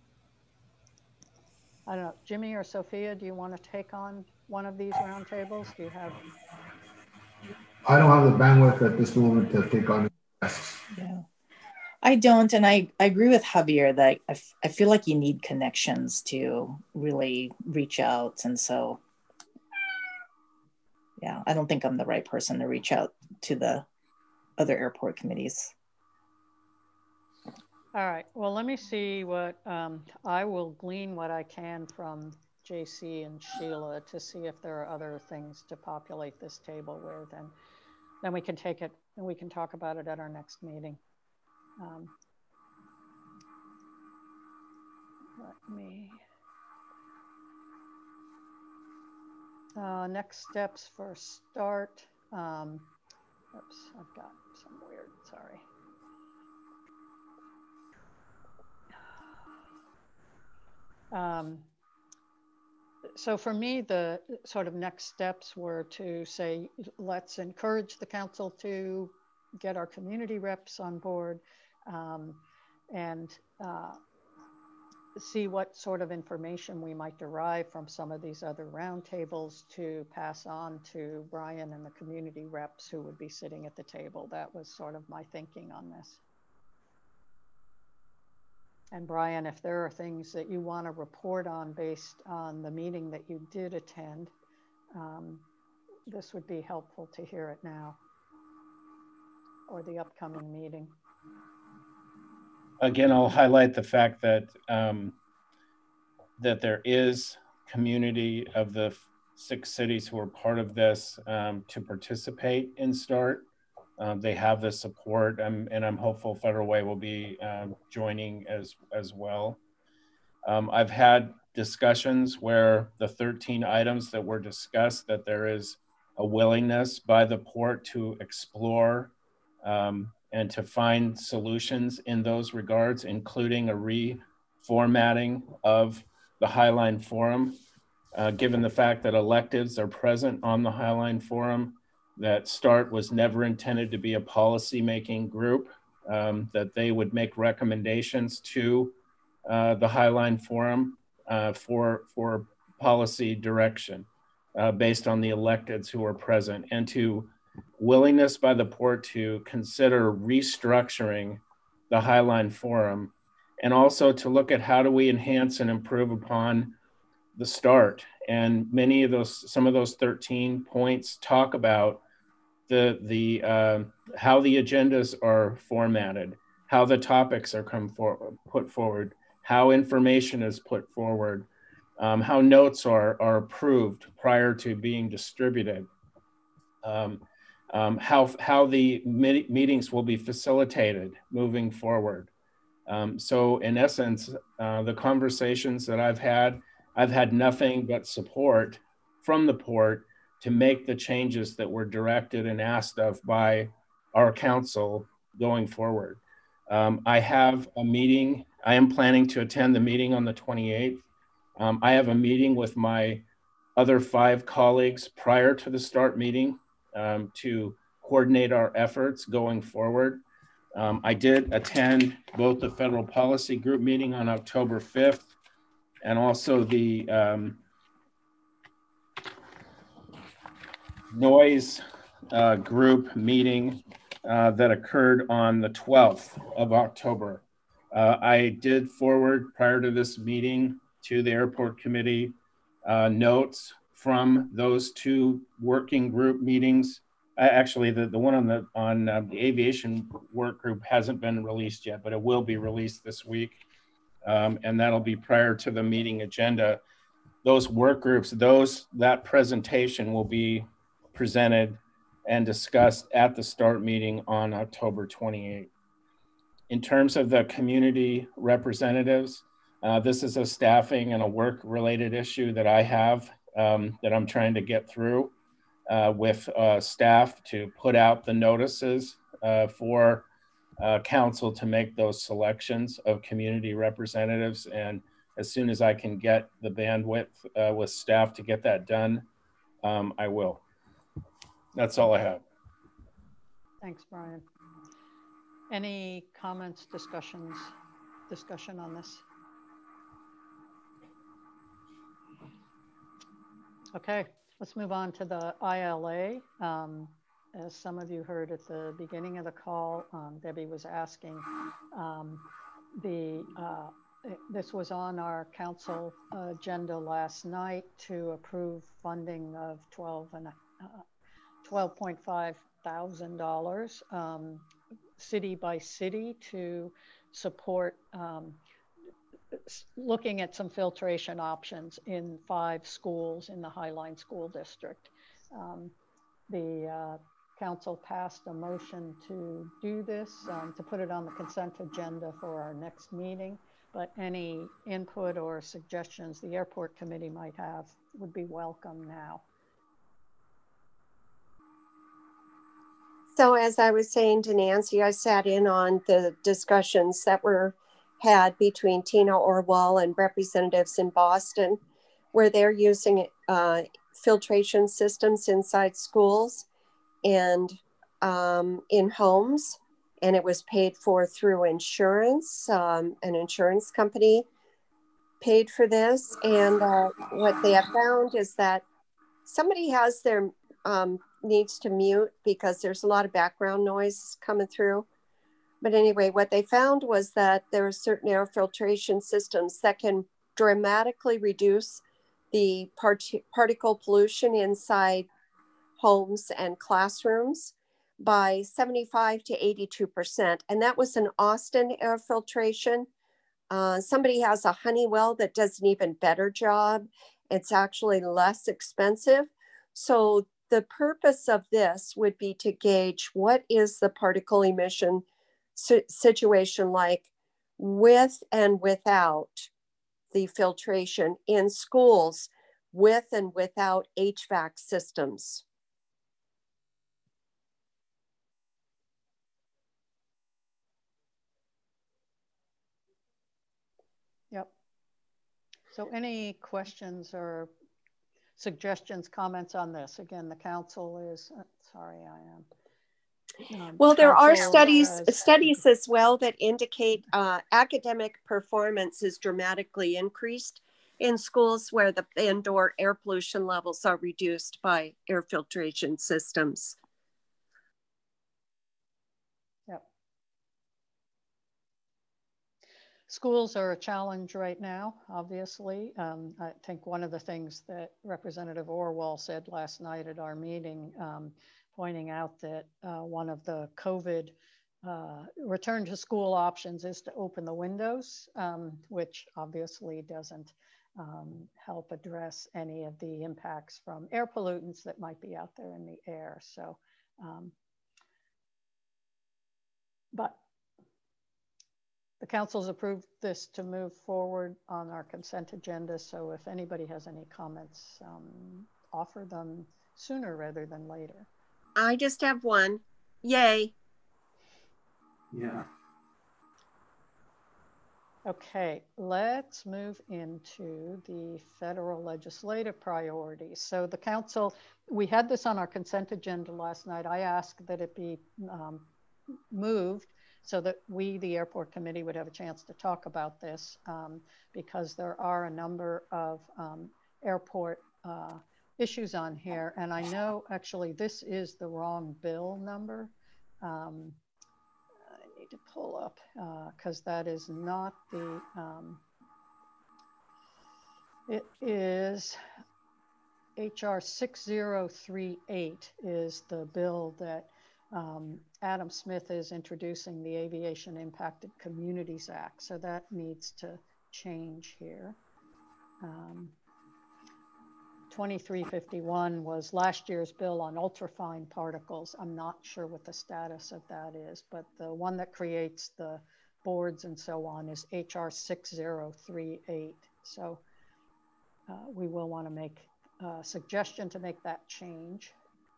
I don't know, Jimmy or Sophia, do you want to take on one of these roundtables? Do you have? I don't have the bandwidth at this moment to take on it. Yeah, I don't. And I agree with Javier that I feel like you need connections to really reach out. And so, yeah, I don't think I'm the right person to reach out to the other airport committees. All right, well, let me see what, I will glean what I can from JC and Sheila to see if there are other things to populate this table with, and then we can take it and we can talk about it at our next meeting. Let me. Next steps for START. Oops, I've got some weird, sorry. So for me, the sort of next steps were to say, let's encourage the council to get our community reps on board, and see what sort of information we might derive from some of these other roundtables to pass on to Brian and the community reps who would be sitting at the table. That was sort of my thinking on this. And Brian, if there are things that you want to report on based on the meeting that you did attend, this would be helpful to hear it now, or the upcoming meeting. Again, I'll highlight the fact that that there is community of the 6 cities who are part of this to participate in START. They have the support, and I'm hopeful Federal Way will be joining as well. I've had discussions where the 13 items that were discussed, that there is a willingness by the port to explore and to find solutions in those regards, including a reformatting of the Highline Forum, given the fact that electives are present on the Highline Forum, that START was never intended to be a policy-making group, that they would make recommendations to the Highline Forum for policy direction based on the electeds who are present, and to willingness by the port to consider restructuring the Highline Forum, and also to look at how do we enhance and improve upon the START. And some of those 13 points talk about how the agendas are formatted, how the topics are put forward, how information is put forward, how notes are approved prior to being distributed, how the meetings will be facilitated moving forward. So in essence, the conversations that I've had nothing but support from the port to make the changes that were directed and asked of by our council going forward. I have a meeting. I am planning to attend the meeting on the 28th. I have a meeting with my other 5 colleagues prior to the START meeting to coordinate our efforts going forward. I did attend both the Federal Policy Group meeting on October 5th and also the noise group meeting that occurred on the 12th of October. I did forward prior to this meeting to the airport committee notes from those 2 working group meetings. Actually, the one on the aviation work group hasn't been released yet, but it will be released this week. And that'll be prior to the meeting agenda. Those work groups, that presentation will be presented and discussed at the START meeting on October 28th. In terms of the community representatives, this is a staffing and a work-related issue that I have that I'm trying to get through with staff to put out the notices for council to make those selections of community representatives. And as soon as I can get the bandwidth with staff to get that done, I will. That's all I have. Thanks, Brian. Any comments, discussion on this? Okay, let's move on to the ILA. As some of you heard at the beginning of the call, Debbie was asking, this was on our council agenda last night to approve funding of $12.5 thousand city by city to support looking at some filtration options in 5 schools in the Highline School District. The council passed a motion to do this, to put it on the consent agenda for our next meeting, but any input or suggestions the airport committee might have would be welcome now. So as I was saying to Nancy, I sat in on the discussions that were had between Tina Orwell and representatives in Boston, where they're using filtration systems inside schools and in homes, and it was paid for through insurance. An insurance company paid for this, and what they have found is that somebody has their needs to mute because there's a lot of background noise coming through. But anyway, what they found was that there are certain air filtration systems that can dramatically reduce the particle pollution inside homes and classrooms by 75 to 82%. And that was an Austin air filtration. Somebody has a Honeywell that does an even better job. It's actually less expensive. So the purpose of this would be to gauge what is the particle emission situation like with and without the filtration in schools, with and without HVAC systems. Yep. So any questions or suggestions, comments on this? Again, the council is, sorry, I am. Well, there are studies as well that indicate academic performance is dramatically increased in schools where the indoor air pollution levels are reduced by air filtration systems. Yep. Schools are a challenge right now, obviously. I think one of the things that Representative Orwell said last night at our meeting, pointing out that one of the COVID return to school options is to open the windows, which obviously doesn't help address any of the impacts from air pollutants that might be out there in the air. So, but the council's approved this to move forward on our consent agenda. So if anybody has any comments, offer them sooner rather than later. I just have one. Yay. Yeah. Okay, let's move into the federal legislative priorities. So the council, we had this on our consent agenda last night. I asked that it be moved so that we, the airport committee, would have a chance to talk about this because there are a number of airport issues on here. And I know actually this is the wrong bill number. I need to pull up because that is not the, it is HR 6038 is the bill that Adam Smith is introducing, the Aviation Impacted Communities Act. So that needs to change here. 2351 was last year's bill on ultrafine particles. I'm not sure what the status of that is, but the one that creates the boards and so on is HR 6038. So we will want to make a suggestion to make that change.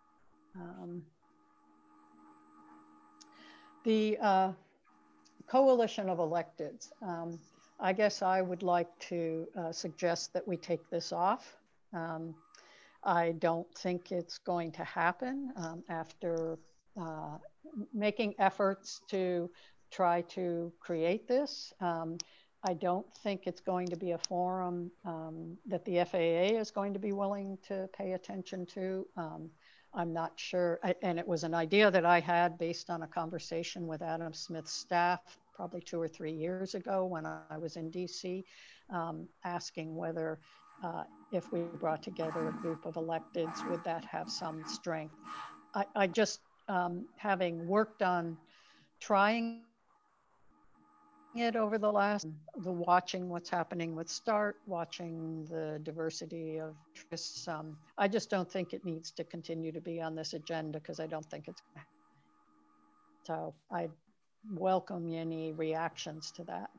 The coalition of electeds. I guess I would like to suggest that we take this off. I don't think it's going to happen after making efforts to try to create this. I don't think it's going to be a forum that the FAA is going to be willing to pay attention to. I'm not sure, and it was an idea that I had based on a conversation with Adam Smith's staff probably 2 or 3 years ago when I was in DC, asking whether if we brought together a group of electeds, would that have some strength? I just, having worked on trying it over the watching what's happening with START, watching the diversity of interests. I just don't think it needs to continue to be on this agenda because I don't think it's going to. So I welcome any reactions to that.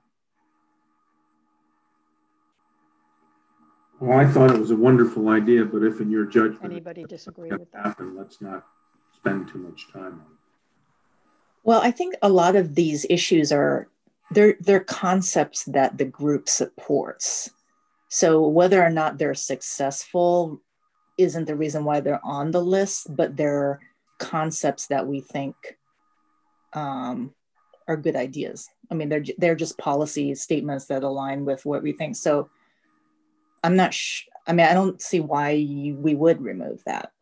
Well, I thought it was a wonderful idea, but if in your judgment anybody disagree with that, let's not spend too much time on it. Well, I think a lot of these issues are they're concepts that the group supports. So whether or not they're successful isn't the reason why they're on the list, but they're concepts that we think are good ideas. I mean, they're just policy statements that align with what we think. So I'm not I mean, I don't see why we would remove that.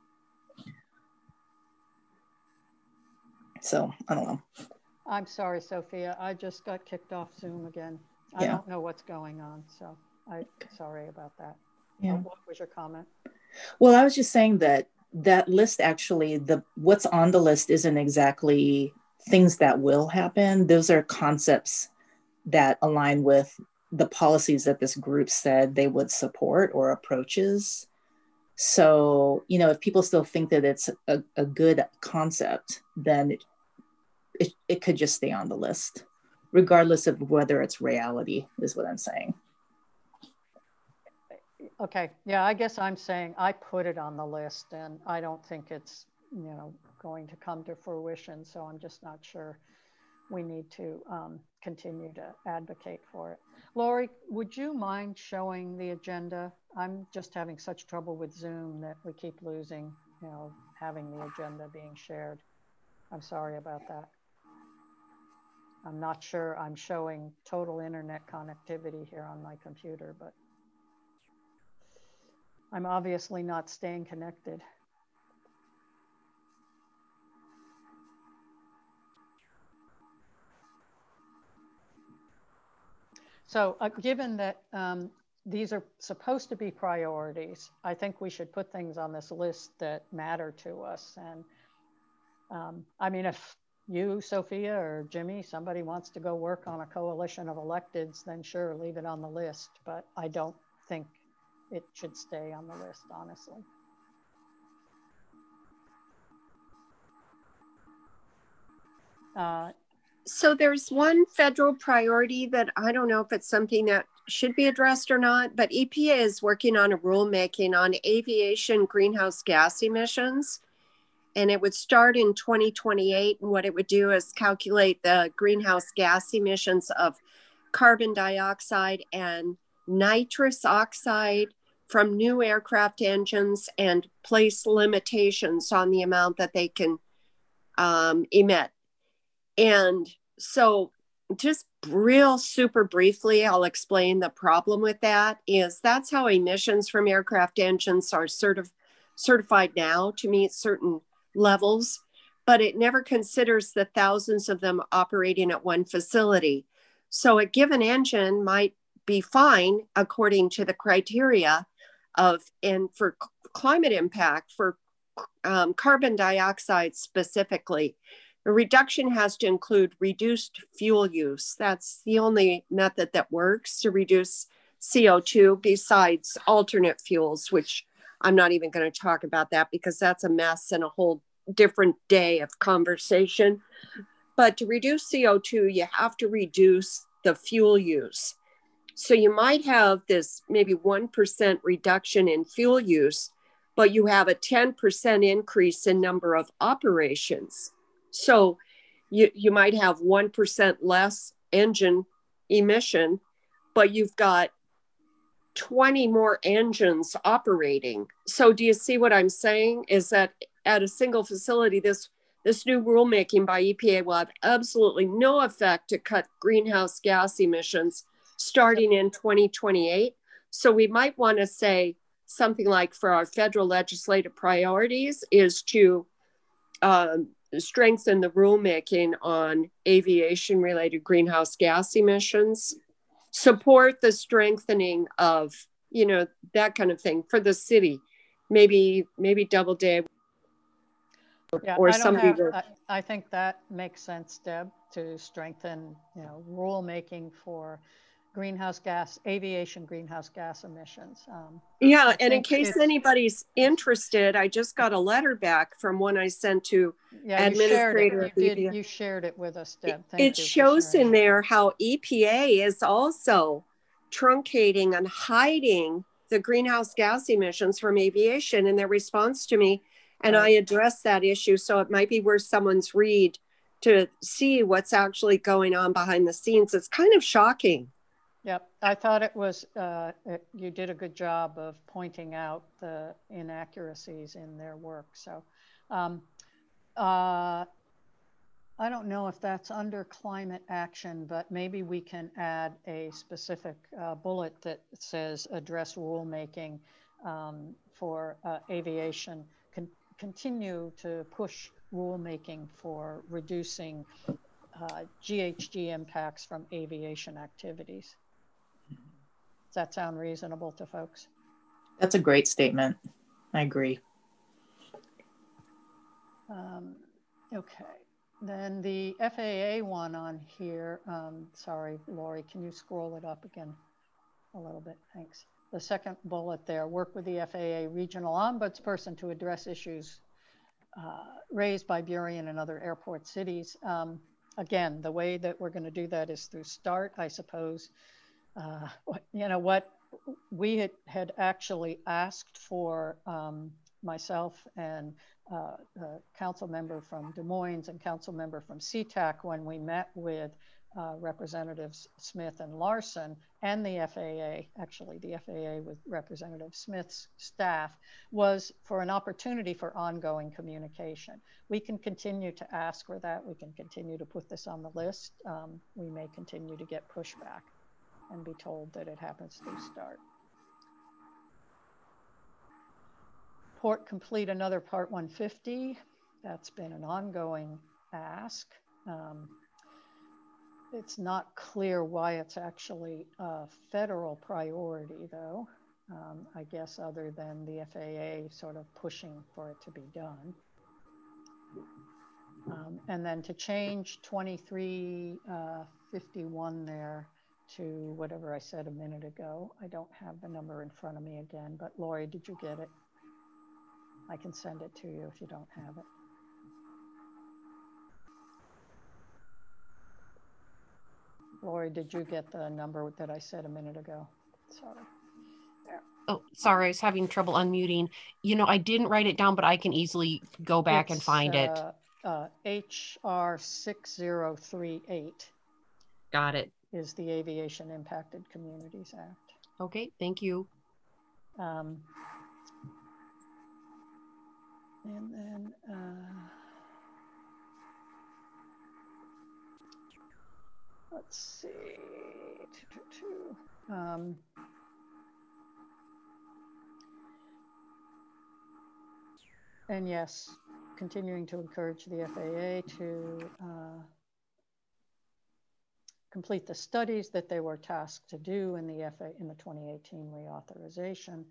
So I don't know. I'm sorry, Sophia. I just got kicked off Zoom again. I don't know what's going on. So I'm sorry about that. Yeah. What was your comment? Well, I was just saying that list actually, what's on the list isn't exactly things that will happen. Those are concepts that align with the policies that this group said they would support or approaches. So, you know, if people still think that it's a good concept, then it could just stay on the list, regardless of whether it's reality, is what I'm saying. Okay. Yeah, I guess I'm saying I put it on the list and I don't think it's, going to come to fruition. So I'm just not sure we need to continue to advocate for it. Lori, would you mind showing the agenda? I'm just having such trouble with Zoom that we keep losing, having the agenda being shared. I'm sorry about that. I'm not sure I'm showing total internet connectivity here on my computer, but I'm obviously not staying connected. So given that these are supposed to be priorities, I think we should put things on this list that matter to us. And I mean, if you, Sophia, or Jimmy, somebody wants to go work on a coalition of electeds, then sure, leave it on the list. But I don't think it should stay on the list, honestly. So there's one federal priority that I don't know if it's something that should be addressed or not, but EPA is working on a rulemaking on aviation greenhouse gas emissions. And it would start in 2028. And what it would do is calculate the greenhouse gas emissions of carbon dioxide and nitrous oxide from new aircraft engines and place limitations on the amount that they can emit. And so just real super briefly, I'll explain the problem with that is that's how emissions from aircraft engines are certified now to meet certain levels, but it never considers the thousands of them operating at one facility. So a given engine might be fine according to the criteria and for climate impact, for carbon dioxide specifically. The reduction has to include reduced fuel use. That's the only method that works to reduce CO2 besides alternate fuels, which I'm not even going to talk about that because that's a mess and a whole different day of conversation. But to reduce CO2, you have to reduce the fuel use. So you might have this maybe 1% reduction in fuel use, but you have a 10% increase in number of operations. So you might have 1% less engine emission, but you've got 20 more engines operating. So do you see what I'm saying? Is that at a single facility, this new rulemaking by EPA will have absolutely no effect to cut greenhouse gas emissions starting in 2028. So we might want to say something like for our federal legislative priorities is to strengthen the rulemaking on aviation-related greenhouse gas emissions, support the strengthening of, that kind of thing for the city, maybe Doubleday. Yeah, or I don't somebody have, will. I think that makes sense, Deb, to strengthen, rulemaking for aviation greenhouse gas emissions. Yeah, I and in think case it's, anybody's interested, I just got a letter back from one I sent to yeah, you shared it. administrator. You shared it with us, Deb. Thank It you for shows sharing in there how EPA is also truncating and hiding the greenhouse gas emissions from aviation in their response to me. And Right. I addressed that issue. So it might be worth someone's read to see what's actually going on behind the scenes. It's kind of shocking. Yep, I thought it was, you did a good job of pointing out the inaccuracies in their work. So I don't know if that's under climate action, but maybe we can add a specific bullet that says address rulemaking for aviation, continue to push rulemaking for reducing GHG impacts from aviation activities. Does that sound reasonable to folks? That's a great statement. I agree. Okay. Then the FAA one on here, sorry, Lori, can you scroll it up again a little bit? Thanks. The second bullet there, work with the FAA regional ombudsperson to address issues raised by Burien and other airport cities. Again, the way that we're going to do that is through START, I suppose. What we had actually asked for, myself and a council member from Des Moines and council member from SeaTac when we met with Representatives Smith and Larson and the FAA, actually the FAA with Representative Smith's staff, was for an opportunity for ongoing communication. We can continue to ask for that. We can continue to put this on the list. We may continue to get pushback and be told that it happens through START. Port complete another Part 150. That's been an ongoing ask. It's not clear why it's actually a federal priority, though, I guess, other than the FAA sort of pushing for it to be done. And then to change 2351 there to whatever I said a minute ago. I don't have the number in front of me again, but Lori, did you get it? I can send it to you if you don't have it. Lori, did you get the number that I said a minute ago? Sorry. There. Oh, sorry, I was having trouble unmuting. I didn't write it down, but I can easily go back and find it. HR 6038. Got it. Is the Aviation Impacted Communities Act. Okay, thank you. And then let's see. And yes, continuing to encourage the FAA to complete the studies that they were tasked to do in the 2018 reauthorization.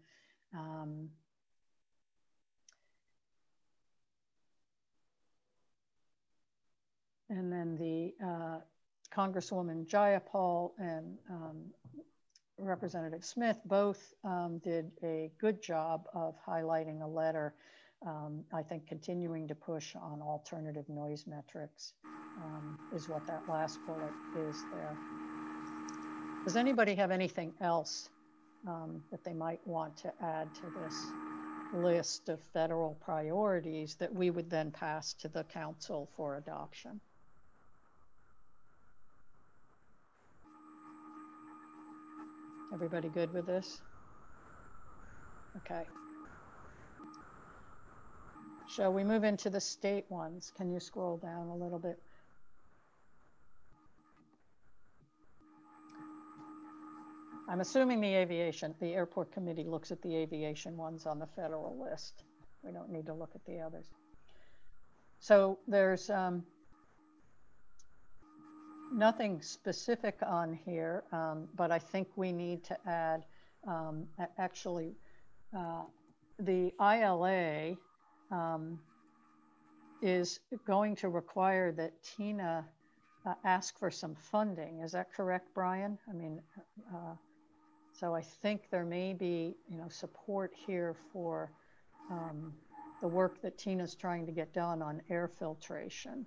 And then the Congresswoman Jayapal and Representative Smith both did a good job of highlighting a letter, I think continuing to push on alternative noise metrics is what that last bullet is there. Does anybody have anything else that they might want to add to this list of federal priorities that we would then pass to the council for adoption? Everybody good with this? Okay. Shall we move into the state ones? Can you scroll down a little bit? I'm assuming the airport committee looks at the aviation ones on the federal list. We don't need to look at the others. So there's nothing specific on here, but I think we need to add, actually, the ILA is going to require that Tina ask for some funding. Is that correct, Brian? I mean, so I think there may be, support here for the work that Tina's trying to get done on air filtration.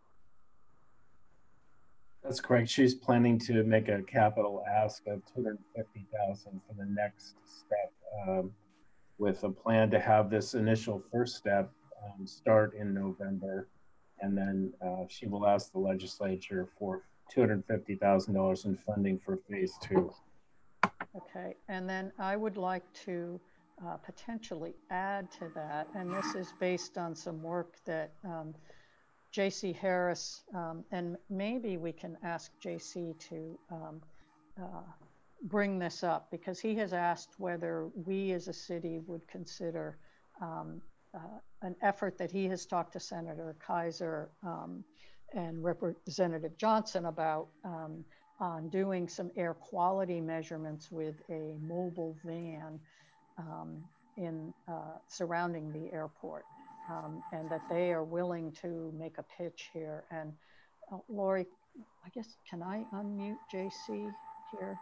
That's correct. She's planning to make a capital ask of $250,000 for the next step, with a plan to have this initial first step start in November, and then she will ask the legislature for $250,000 in funding for phase 2. Okay, and then I would like to potentially add to that, and this is based on some work that J.C. Harris, and maybe we can ask J.C. to bring this up, because he has asked whether we as a city would consider an effort that he has talked to Senator Kaiser and Representative Johnson about on doing some air quality measurements with a mobile van in surrounding the airport. And that they are willing to make a pitch here. And Lori, I guess, can I unmute JC here?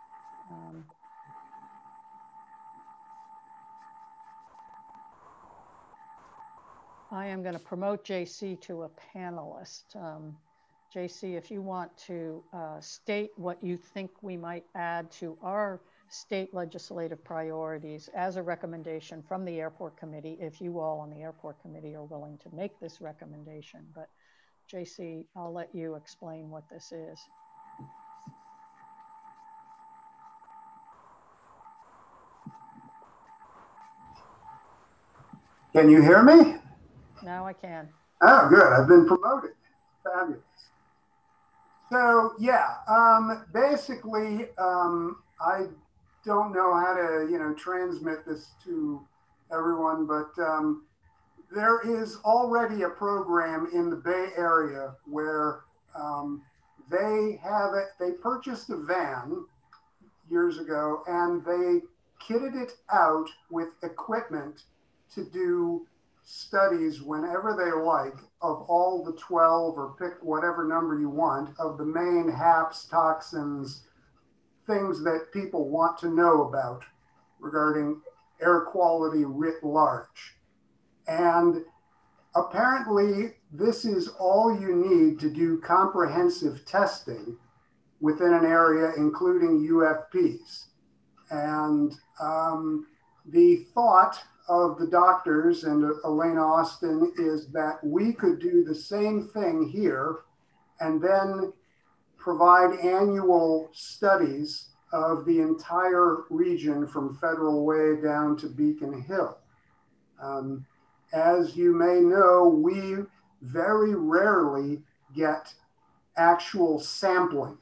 I am going to promote JC to a panelist. JC, if you want to state what you think we might add to our state legislative priorities as a recommendation from the airport committee, if you all on the airport committee are willing to make this recommendation. But JC, I'll let you explain what this is. Can you hear me? Now I can. Oh, good. I've been promoted. Fabulous. So yeah, basically, I don't know how to, transmit this to everyone, but there is already a program in the Bay Area where they purchased a van years ago, and they kitted it out with equipment to do studies whenever they like of all the 12, or pick whatever number you want, of the main HAPs, toxins, things that people want to know about regarding air quality writ large. And apparently this is all you need to do comprehensive testing within an area, including UFPs. And the thought of the doctors and Elena Austin is that we could do the same thing here and then provide annual studies of the entire region from Federal Way down to Beacon Hill. As you may know, we very rarely get actual sampling.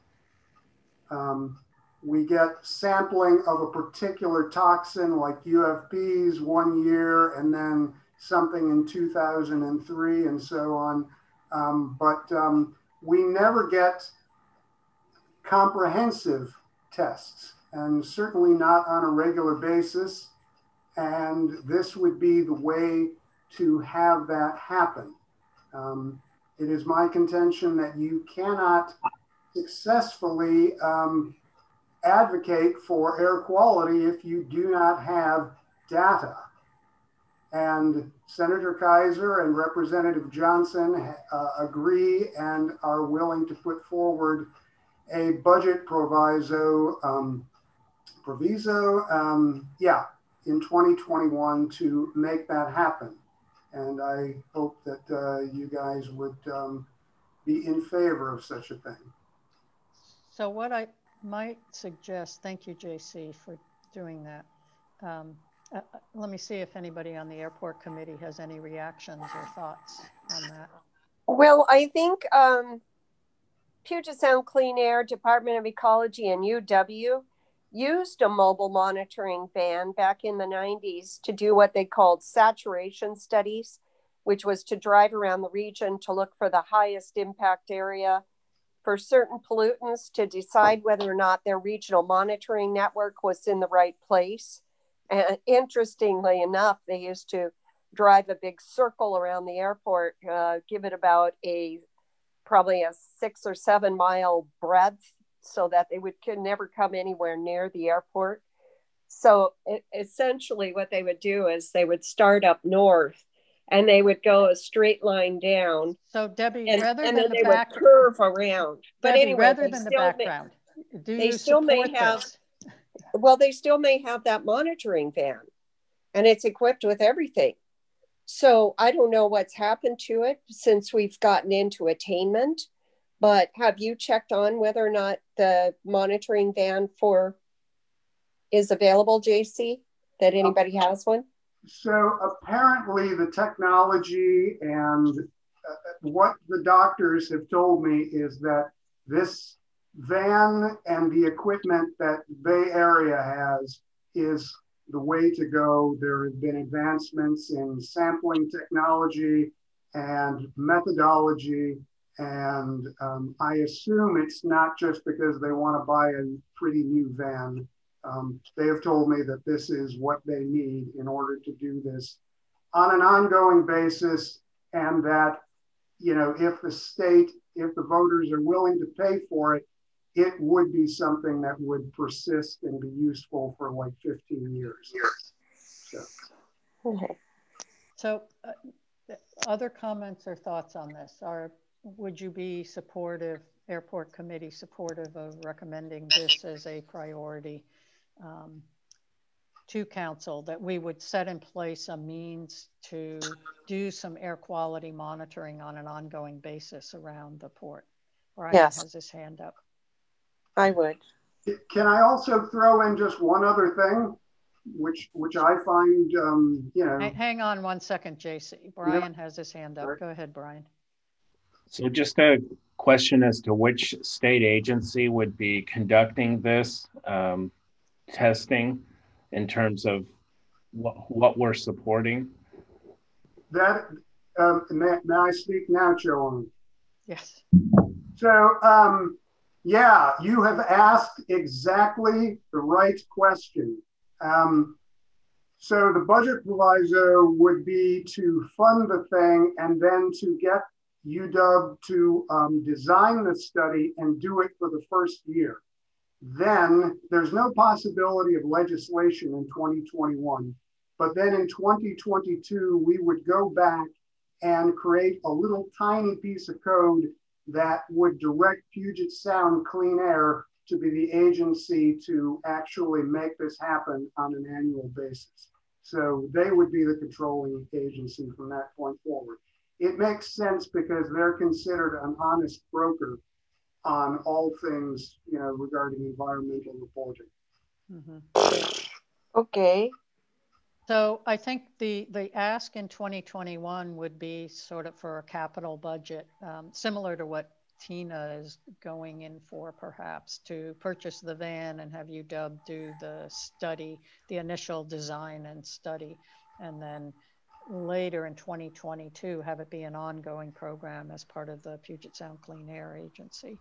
We get sampling of a particular toxin like UFPs 1 year, and then something in 2003 and so on. But we never get comprehensive tests, and certainly not on a regular basis. And this would be the way to have that happen. It is my contention that you cannot successfully advocate for air quality if you do not have data. And Senator Kaiser and Representative Johnson agree and are willing to put forward a budget proviso in 2021 to make that happen. And I hope that you guys would be in favor of such a thing. So what I might suggest, thank you, JC, for doing that. Let me see if anybody on the airport committee has any reactions or thoughts on that. Well, I think Puget Sound Clean Air, Department of Ecology, and UW used a mobile monitoring van back in the 90s to do what they called saturation studies, which was to drive around the region to look for the highest impact area for certain pollutants, to decide whether or not their regional monitoring network was in the right place. And interestingly enough, they used to drive a big circle around the airport, give it about probably a 6 or 7 mile breadth so that they could never come anywhere near the airport. So essentially what they would do is they would start up north and they would go a straight line down. So Debbie, and rather then than they would curve around. But Debbie, anyway, rather than the background, they still may have that monitoring van, and it's equipped with everything. So I don't know what's happened to it since we've gotten into attainment, but have you checked on whether or not the monitoring van is available, JC, that anybody has one? So apparently the technology and what the doctors have told me is that this van and the equipment that Bay Area has is the way to go. There have been advancements in sampling technology and methodology. And I assume it's not just because they want to buy a pretty new van. They have told me that this is what they need in order to do this on an ongoing basis, and that, you know, if the voters are willing to pay for it, it would be something that would persist and be useful for like 15 years. So other comments or thoughts on this? Would you be supportive, airport committee supportive of recommending this as a priority to council, that we would set in place a means to do some air quality monitoring on an ongoing basis around the port? Brian has his hand up. I would. Can I also throw in just one other thing, which I find, you know. Hang on one second, JC. Brian has his hand up. Go ahead, Brian. So just a question as to which state agency would be conducting this testing in terms of what we're supporting? That, may I speak now, Joan? Yes. So, yeah, you have asked exactly the right question. So the budget proviso would be to fund the thing and then to get UW to design the study and do it for the first year. Then there's no possibility of legislation in 2021. But then in 2022, we would go back and create a little tiny piece of code that would direct Puget Sound Clean Air to be the agency to actually make this happen on an annual basis. So they would be the controlling agency from that point forward. It makes sense because they're considered an honest broker on all things, you know, regarding environmental reporting. Okay. So I think the ask in 2021 would be sort of for a capital budget, similar to what Tina is going in for, perhaps, to purchase the van and have UW do the study, the initial design and study, and then later in 2022 have it be an ongoing program as part of the Puget Sound Clean Air Agency.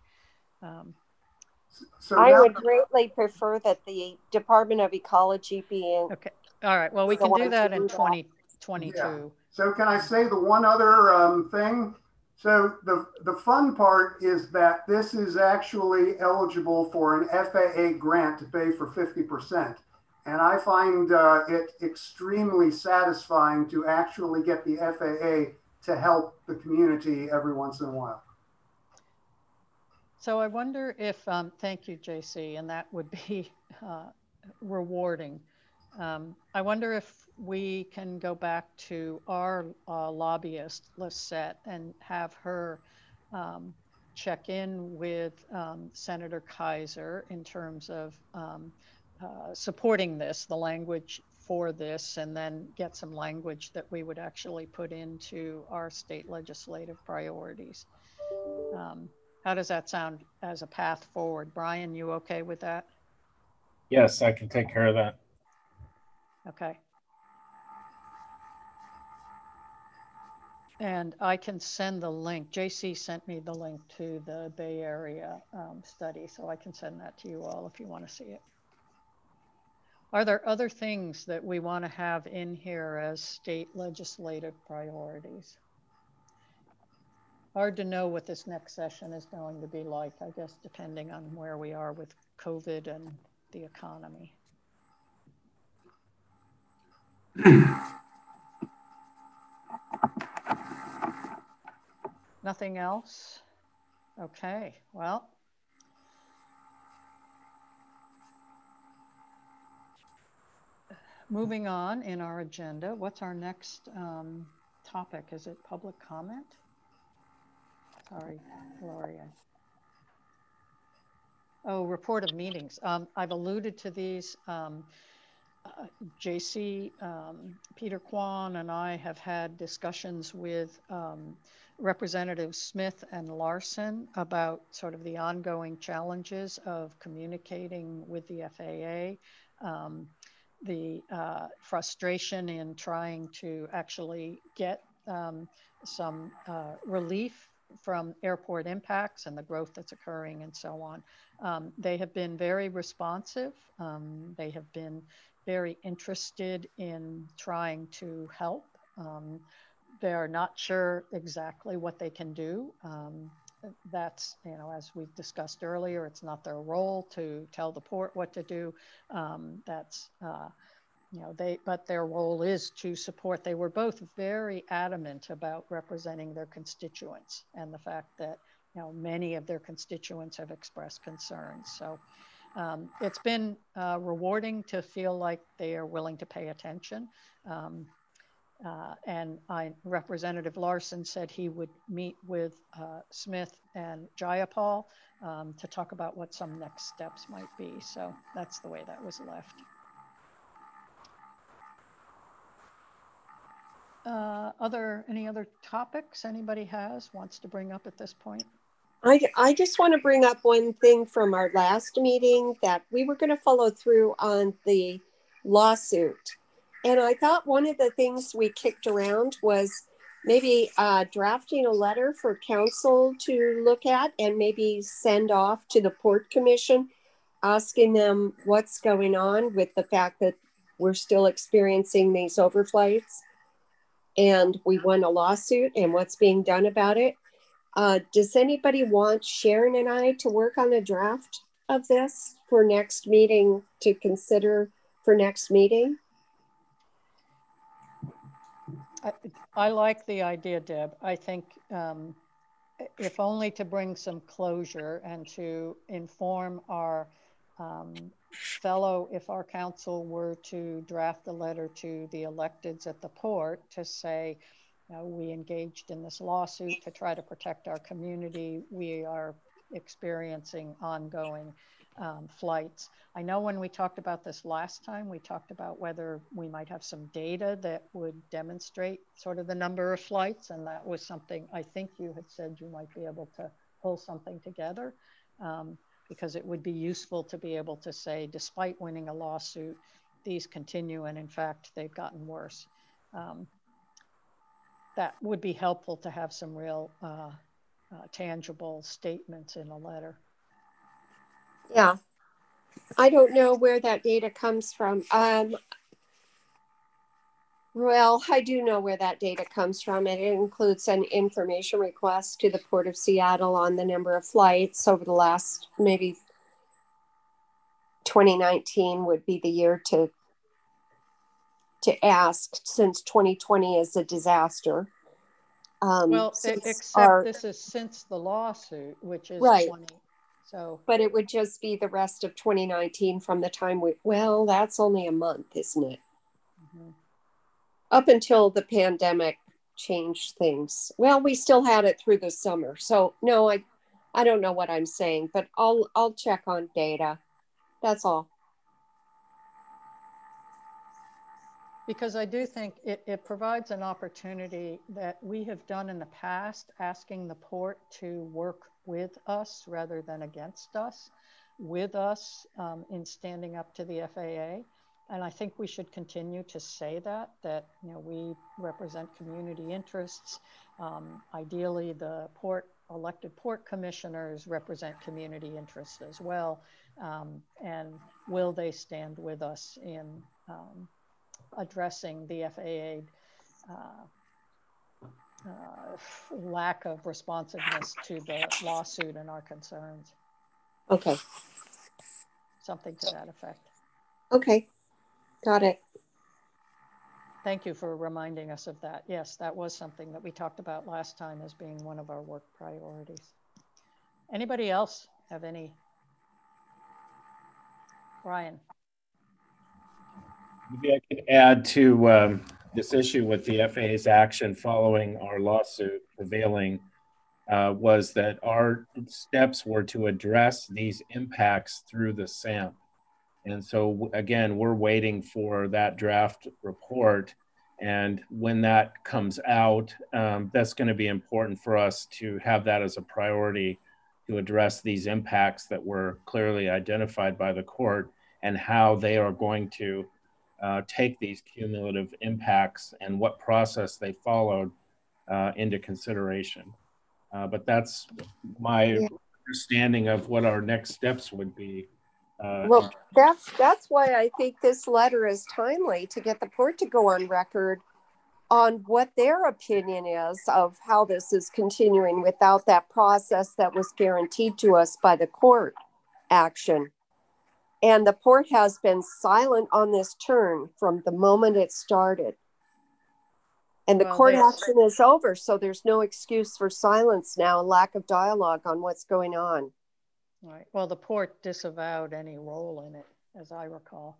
So I would greatly prefer that the Department of Ecology be in. Okay. All right. Well, we can do that in 2022. Yeah. So can I say the one other thing? So the fun part is that this is actually eligible for an FAA grant to pay for 50%. And I find it extremely satisfying to actually get the FAA to help the community every once in a while. So I wonder if, thank you, JC, and that would be rewarding. I wonder if we can go back to our lobbyist, Lisette, and have her check in with Senator Kaiser in terms of supporting this, the language for this, and then get some language that we would actually put into our state legislative priorities. How does that sound as a path forward? Brian, you okay with that? Yes, I can take care of that. Okay. And I can send the link. JC sent me the link to the Bay Area study, so I can send that to you all if you want to see it. Are there other things that we want to have in here as state legislative priorities? Hard to know what this next session is going to be like, I guess, depending on where we are with COVID and the economy. Nothing else? Okay, well. Moving on in our agenda, what's our next topic? Is it public comment? Sorry, Gloria. Oh, report of meetings. I've alluded to these. JC, Peter Kwan and I have had discussions with Representatives Smith and Larson about sort of the ongoing challenges of communicating with the FAA, the frustration in trying to actually get some relief from airport impacts and the growth that's occurring and so on. They have been very responsive. They have been very interested in trying to help. They're not sure exactly what they can do. That's, you know, as we discussed earlier, it's not their role to tell the port what to do. You know, but their role is to support. They were both very adamant about representing their constituents and the fact that, you know, many of their constituents have expressed concerns. So it's been rewarding to feel like they are willing to pay attention. And Representative Larson said he would meet with Smith and Jayapal to talk about what some next steps might be. So that's the way that was left. Any other topics anybody wants to bring up at this point? I just want to bring up one thing from our last meeting, that we were going to follow through on the lawsuit. And I thought one of the things we kicked around was maybe drafting a letter for council to look at and maybe send off to the Port Commission, asking them what's going on with the fact that we're still experiencing these overflights and we won a lawsuit and what's being done about it. Does anybody want Sharon and I to work on a draft of this for next meeting to consider for next meeting? I like the idea, Deb. I think if only to bring some closure and to inform our if our council were to draft a letter to the electeds at the port to say, you know, we engaged in this lawsuit to try to protect our community. We are experiencing ongoing flights. I know when we talked about this last time, we talked about whether we might have some data that would demonstrate sort of the number of flights. And that was something I think you had said you might be able to pull something together, because it would be useful to be able to say, despite winning a lawsuit, these continue. And in fact, they've gotten worse. That would be helpful to have some real tangible statements in a letter. Yeah, I don't know where that data comes from. Well, I do know where that data comes from. It includes an information request to the Port of Seattle on the number of flights over the last, maybe 2019 would be the year to ask, since 2020 is a disaster. Well, except this is since the lawsuit, which is right. 20. So, but it would just be the rest of 2019 from the time well, that's only a month, isn't it? Mm-hmm. Up until the pandemic changed things. Well, we still had it through the summer. So no, I don't know what I'm saying, but I'll check on data. That's all. Because I do think it provides an opportunity that we have done in the past, asking the port to work with us rather than against us, with us in standing up to the FAA. And I think we should continue to say that, you know, we represent community interests. Ideally, the port elected port commissioners represent community interests as well. And will they stand with us in addressing the FAA lack of responsiveness to the lawsuit and our concerns? Okay. Something to that effect. Okay, got it. Thank you for reminding us of that. Yes, that was something that we talked about last time as being one of our work priorities. Anybody else have any? Brian. Maybe I could add to this issue with the FAA's action following our lawsuit prevailing was that our steps were to address these impacts through the SAMP. And so again, we're waiting for that draft report. And when that comes out, that's going to be important for us to have that as a priority to address these impacts that were clearly identified by the court and how they are going to take these cumulative impacts and what process they followed into consideration. But that's my understanding of what our next steps would be. Well, that's why I think this letter is timely, to get the port to go on record on what their opinion is of how this is continuing without that process that was guaranteed to us by the court action. And the port has been silent on this turn from the moment it started. And the court action is over, so there's no excuse for silence now and lack of dialogue on what's going on. Right. Well, the port disavowed any role in it, as I recall.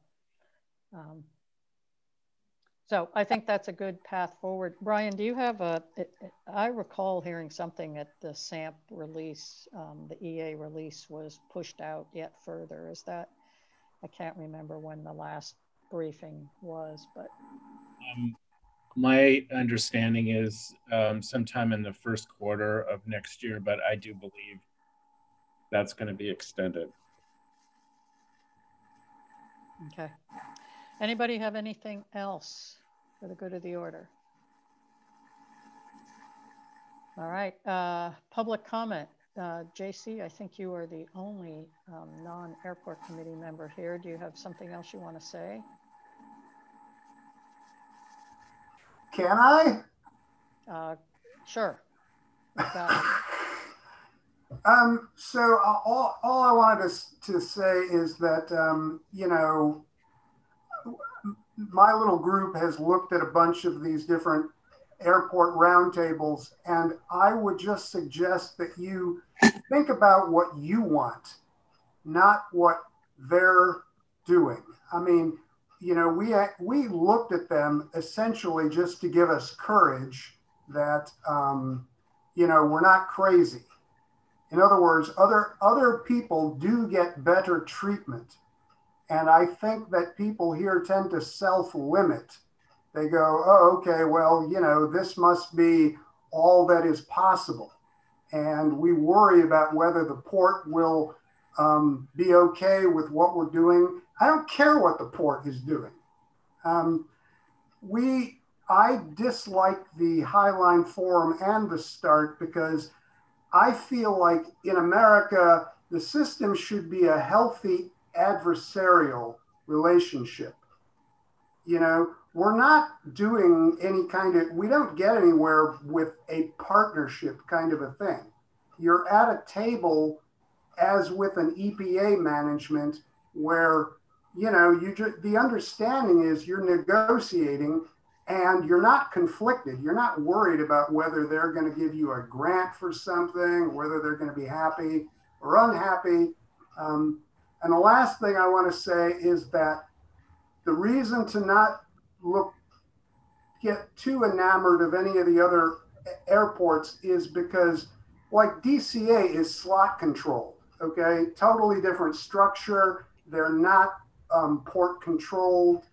So I think that's a good path forward. Brian, do you have I recall hearing something at the SAMP release, the EA release was pushed out yet further. Is that, I can't remember when the last briefing was, but. My understanding is sometime in the first quarter of next year, but I do believe that's going to be extended. Okay. Anybody have anything else for the good of the order? All right. Public comment. JC, I think you are the only non-airport committee member here. Do you have something else you want to say? Can I? Sure. Got it. So all I wanted to say is that, you know, my little group has looked at a bunch of these different airport roundtables, and I would just suggest that you think about what you want, not what they're doing. I mean, you know, we looked at them essentially just to give us courage that, you know, we're not crazy. In other words, other people do get better treatment. And I think that people here tend to self-limit. They go, oh, okay, well, you know, this must be all that is possible. And we worry about whether the port will be okay with what we're doing. I don't care what the port is doing. I dislike the Highline Forum and the START because I feel like in America, the system should be a healthy adversarial relationship. You know, we're not doing any kind of, we don't get anywhere with a partnership kind of a thing. You're at a table as with an EPA management where, you know, the understanding is you're negotiating and you're not conflicted. You're not worried about whether they're going to give you a grant for something, whether they're going to be happy or unhappy. And the last thing I want to say is that the reason to not get too enamored of any of the other airports is because, like, DCA is slot controlled, okay? Totally different structure. They're not port controlled.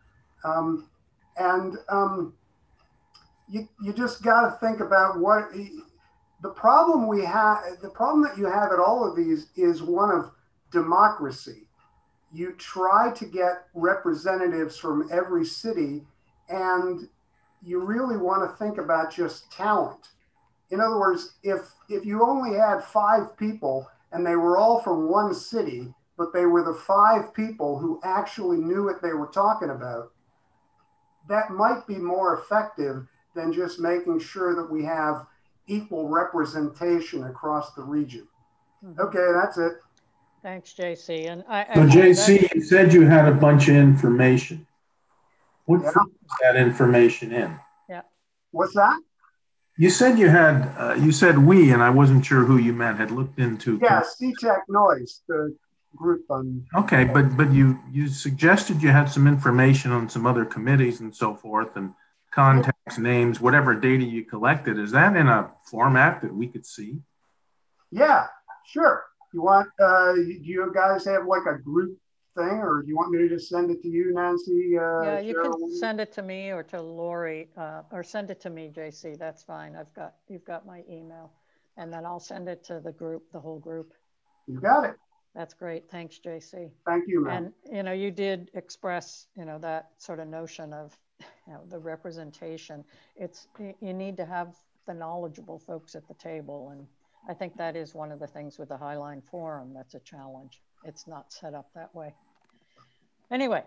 You just got to think about what the problem we have. The problem that you have at all of these is one of democracy. You try to get representatives from every city, and you really want to think about just talent. In other words, if you only had 5 people and they were all from one city, but they were the 5 people who actually knew what they were talking about, that might be more effective than just making sure that we have equal representation across the region. Mm-hmm. Okay, that's it. Thanks, JC. And so JC, you said you had a bunch of information. What form is that information in? Yeah. What's that? You said you had, you said we, and I wasn't sure who you meant, had looked into. Yeah, CTEC Noise, the group on. Okay, but you suggested you had some information on some other committees and so forth, and contacts, names, whatever data you collected. Is that in a format that we could see? Yeah, sure. You want, do you guys have like a group thing, or do you want me to just send it to you, Nancy? Yeah, you can send it to me or to Lori, or send it to me, JC. That's fine. You've got my email, and then I'll send it to the group, the whole group. You got it. That's great. Thanks, JC. Thank you, ma'am. And you did express, that sort of notion of, the representation. You need to have the knowledgeable folks at the table, and I think that is one of the things with the Highline Forum that's a challenge. It's not set up that way. Anyway,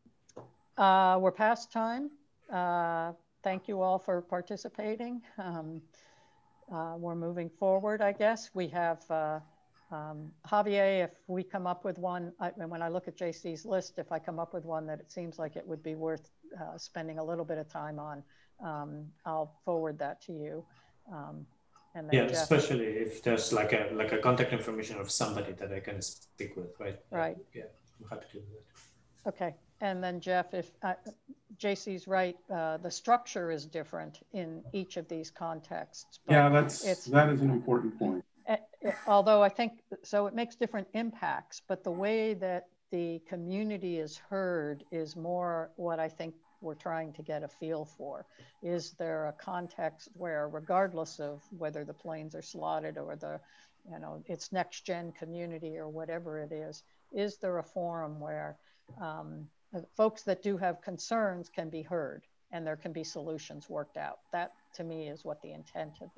we're past time. Thank you all for participating. We're moving forward, I guess. We have Javier, if we come up with one, and when I look at JC's list, if I come up with one that it seems like it would be worth spending a little bit of time on, I'll forward that to you. And then yeah, Jeff, especially if there's like a contact information of somebody that I can speak with, right? Right. Yeah, I'm happy to do that. Okay, and then Jeff, if JC's right, the structure is different in each of these contexts. Yeah, that is an important point. Although I think, so it makes different impacts, but the way that the community is heard is more what I think we're trying to get a feel for. Is there a context where, regardless of whether the planes are slotted or it's next gen community or whatever it is there a forum where folks that do have concerns can be heard and there can be solutions worked out? That to me is what the intent of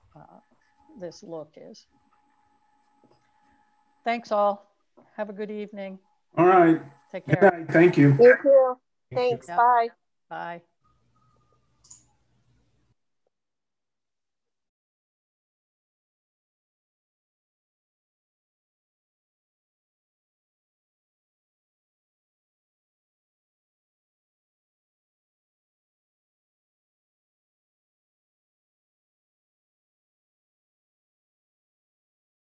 this look is. Thanks all. Have a good evening. All right. Take care. Good night. Thank you. You too. Thanks. Yeah. Bye. Bye.